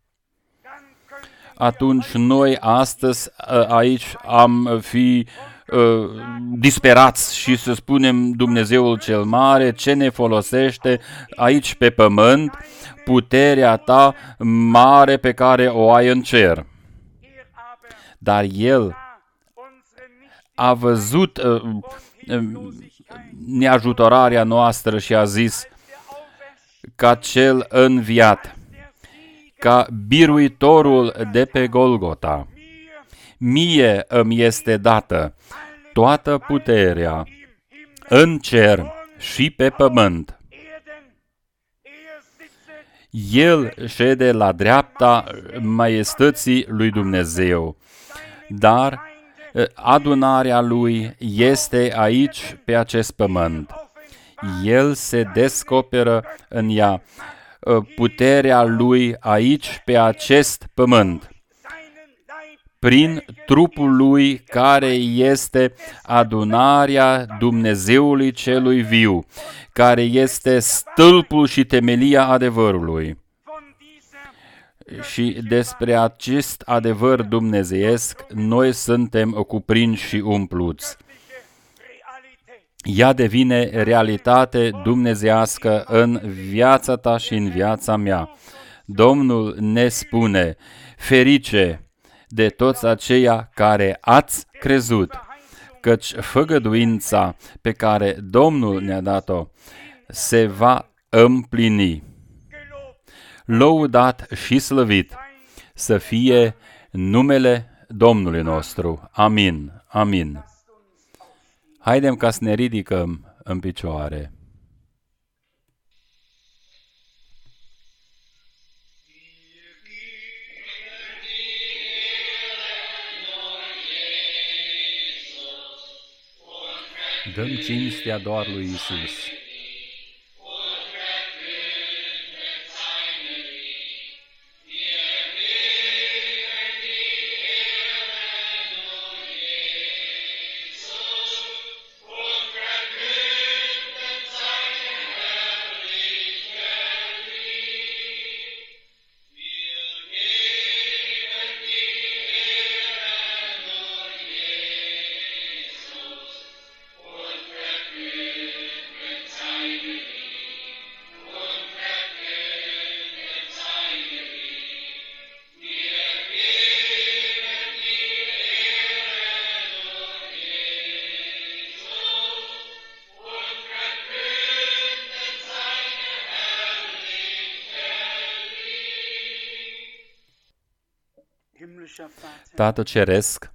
atunci noi astăzi aici am fi disperați și să spunem Dumnezeul cel mare, ce ne folosește aici pe pământ puterea ta mare pe care o ai în cer. Dar El a văzut neajutorarea noastră și a zis, ca cel înviat, ca biruitorul de pe Golgota, mie îmi este dată toată puterea în cer și pe pământ. El șede la dreapta maiestății lui Dumnezeu, dar adunarea Lui este aici pe acest pământ. El se descoperă în ea, puterea Lui aici pe acest pământ, prin trupul Lui care este adunarea Dumnezeului celui viu, care este stâlpul și temelia adevărului. Și despre acest adevăr dumnezeiesc noi suntem cuprinși și umpluți. Ea devine realitate dumnezeiască în viața ta și în viața mea. Domnul ne spune, ferice de toți aceia care ați crezut, căci făgăduința pe care Domnul ne-a dat-o se va împlini. Lăudat și slăvit să fie numele Domnului nostru. Amin. Amin. Haidem ca să ne ridicăm în picioare. Dăm cinstea doar lui Isus. Tată Ceresc,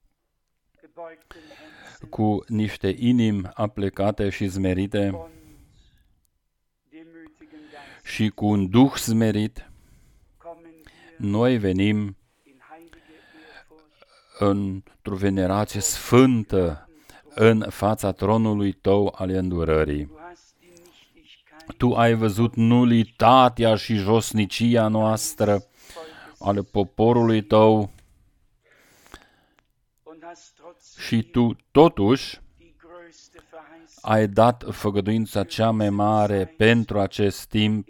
cu niște inimi aplecate și smerite și cu un duh smerit, noi venim într-o venerație sfântă în fața tronului Tău al îndurării. Tu ai văzut nulitatea și josnicia noastră ale poporului Tău și Tu totuși ai dat făgăduința cea mai mare pentru acest timp,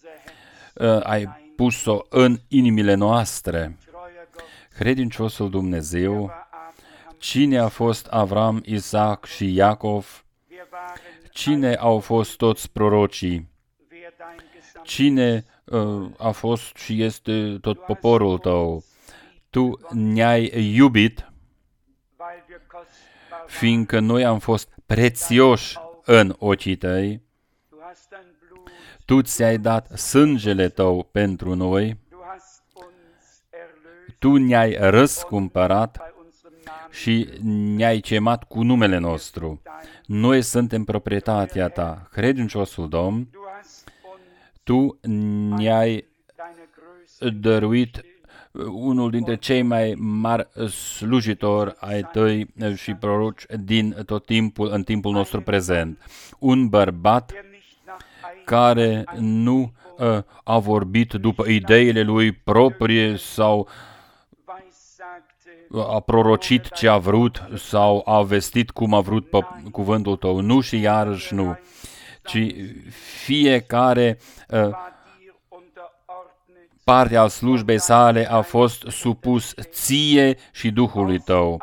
ai pus-o în inimile noastre. Credinciosul Dumnezeu, cine a fost Avram, Isaac și Iacov? Cine au fost toți prorocii? Cine a fost și este tot poporul Tău? Tu ne-ai iubit, fiindcă noi am fost prețioși în ochii Tăi. Tu ți-ai dat sângele Tău pentru noi. Tu ne-ai răscumpărat și ne-ai chemat cu numele nostru. Noi suntem proprietatea Ta. Credinciosul Domn, Tu ne-ai dăruit unul dintre cei mai mari slujitori ai Tăi și proroci din tot timpul, în timpul nostru prezent. Un bărbat care nu a vorbit după ideile lui proprie sau a prorocit ce a vrut sau a vestit cum a vrut cuvântul Tău. Nu și iarăși nu, ci fiecare parte a slujbei sale a fost supus Ție și Duhului Tău.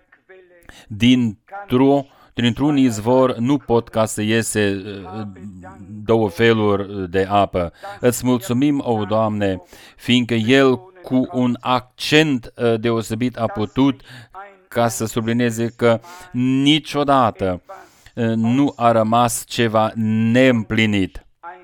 Dintr-un izvor nu pot ca să iese două feluri de apă. Îți mulțumim, o Doamne, fiindcă El cu un accent deosebit a putut ca să sublinieze că niciodată nu a rămas ceva neîmplinit.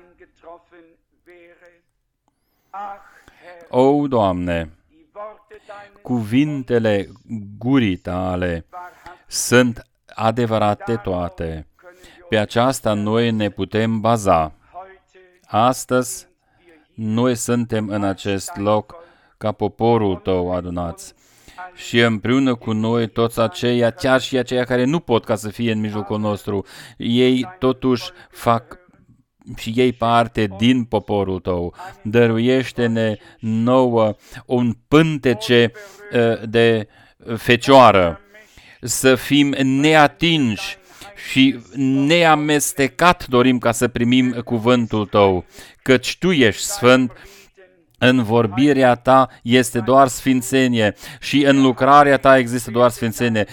O, Doamne, cuvintele gurii Tale sunt adevărate toate. Pe aceasta noi ne putem baza. Astăzi, noi suntem în acest loc ca poporul Tău adunați. Și împreună cu noi toți aceia, chiar și aceia care nu pot ca să fie în mijlocul nostru, ei totuși fac și ei parte din poporul Tău. Dăruiește-ne nouă un pântece de fecioară, să fim neatinși și neamestecat dorim ca să primim cuvântul Tău, căci Tu ești sfânt, în vorbirea Ta este doar sfințenie și în lucrarea Ta există doar sfințenie.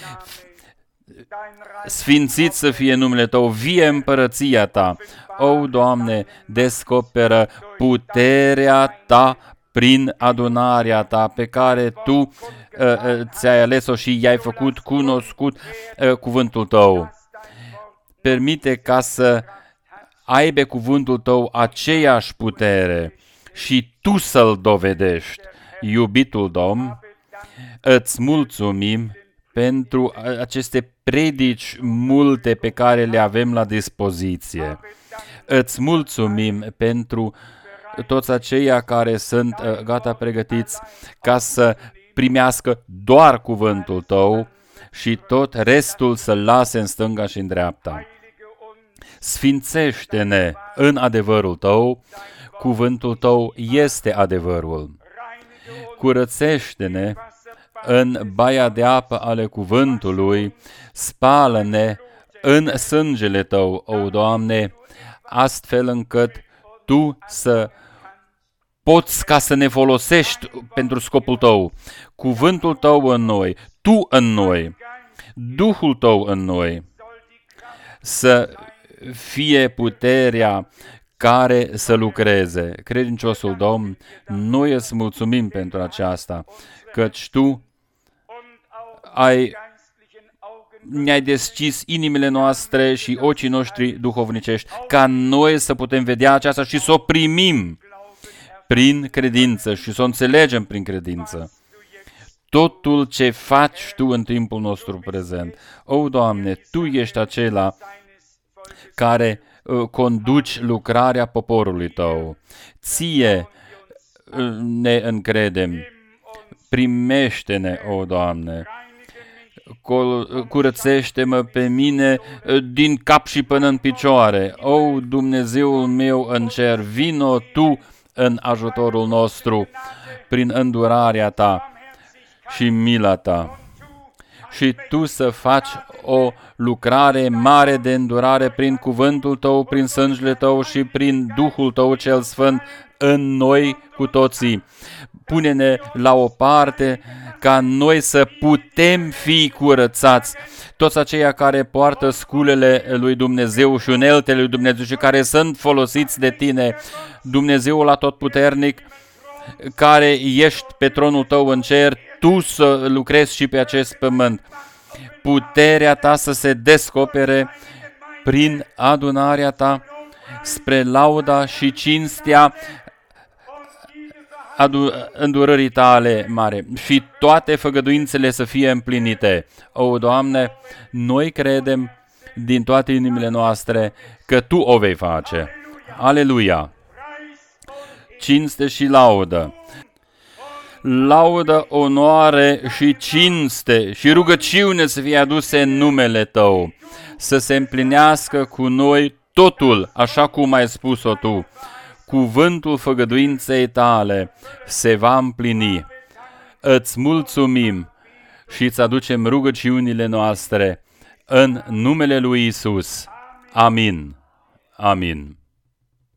Sfințit să fie numele Tău, vie împărăția Ta. O, Doamne, descoperă puterea Ta prin adunarea Ta pe care Tu ți-ai ales-o și i-ai făcut cunoscut cuvântul Tău. Permite ca să aibă cuvântul Tău aceeași putere și Tu să-l dovedești. Iubitul Domn, îți mulțumim pentru aceste predici multe pe care le avem la dispoziție. Îți mulțumim pentru toți aceia care sunt gata pregătiți ca să primească doar cuvântul Tău și tot restul să-l lase în stânga și în dreapta. Sfințește-ne în adevărul Tău, cuvântul Tău este adevărul. Curățește-ne în baia de apă ale cuvântului, spală-ne în sângele Tău, o Doamne, astfel încât Tu să poți ca să ne folosești pentru scopul Tău. Cuvântul Tău în noi, Tu în noi, Duhul Tău în noi, să fie puterea care să lucreze. Credinciosul Domn, noi îți mulțumim pentru aceasta, căci Tu ne-ai deschis inimile noastre și ochii noștri duhovnicești, ca noi să putem vedea aceasta și să o primim prin credință și să o înțelegem prin credință. totul ce faci Tu în timpul nostru prezent. O, Doamne, Tu ești acela care conduci lucrarea poporului Tău. Ție ne încredem. Primește-ne, o Doamne. Curățește-mă pe mine din cap și până în picioare. O, Dumnezeul meu în cer, vino Tu în ajutorul nostru prin îndurarea Ta și mila Ta. Și Tu să faci o lucrare mare de îndurare prin cuvântul Tău, prin sângele Tău și prin Duhul Tău cel Sfânt în noi cu toții. Pune-ne la o parte ca noi să putem fi curățați. Toți aceia care poartă sculele lui Dumnezeu și uneltele lui Dumnezeu și care sunt folosiți de Tine, Dumnezeul Atotputernic, care ești pe tronul Tău în cer, Tu să lucrezi și pe acest pământ. Puterea Ta să se descopere prin adunarea Ta spre lauda și cinstea îndurării Tale mare și toate făgăduințele să fie împlinite. O, Doamne, noi credem din toate inimile noastre că Tu o vei face. Aleluia! Cinste și laudă! Laudă, onoare și cinste și rugăciune să fie aduse în numele Tău, să se împlinească cu noi totul, așa cum ai spus-o Tu. Cuvântul făgăduinței Tale se va împlini. Îți mulțumim și îți aducem rugăciunile noastre în numele lui Isus. Amin. Amin.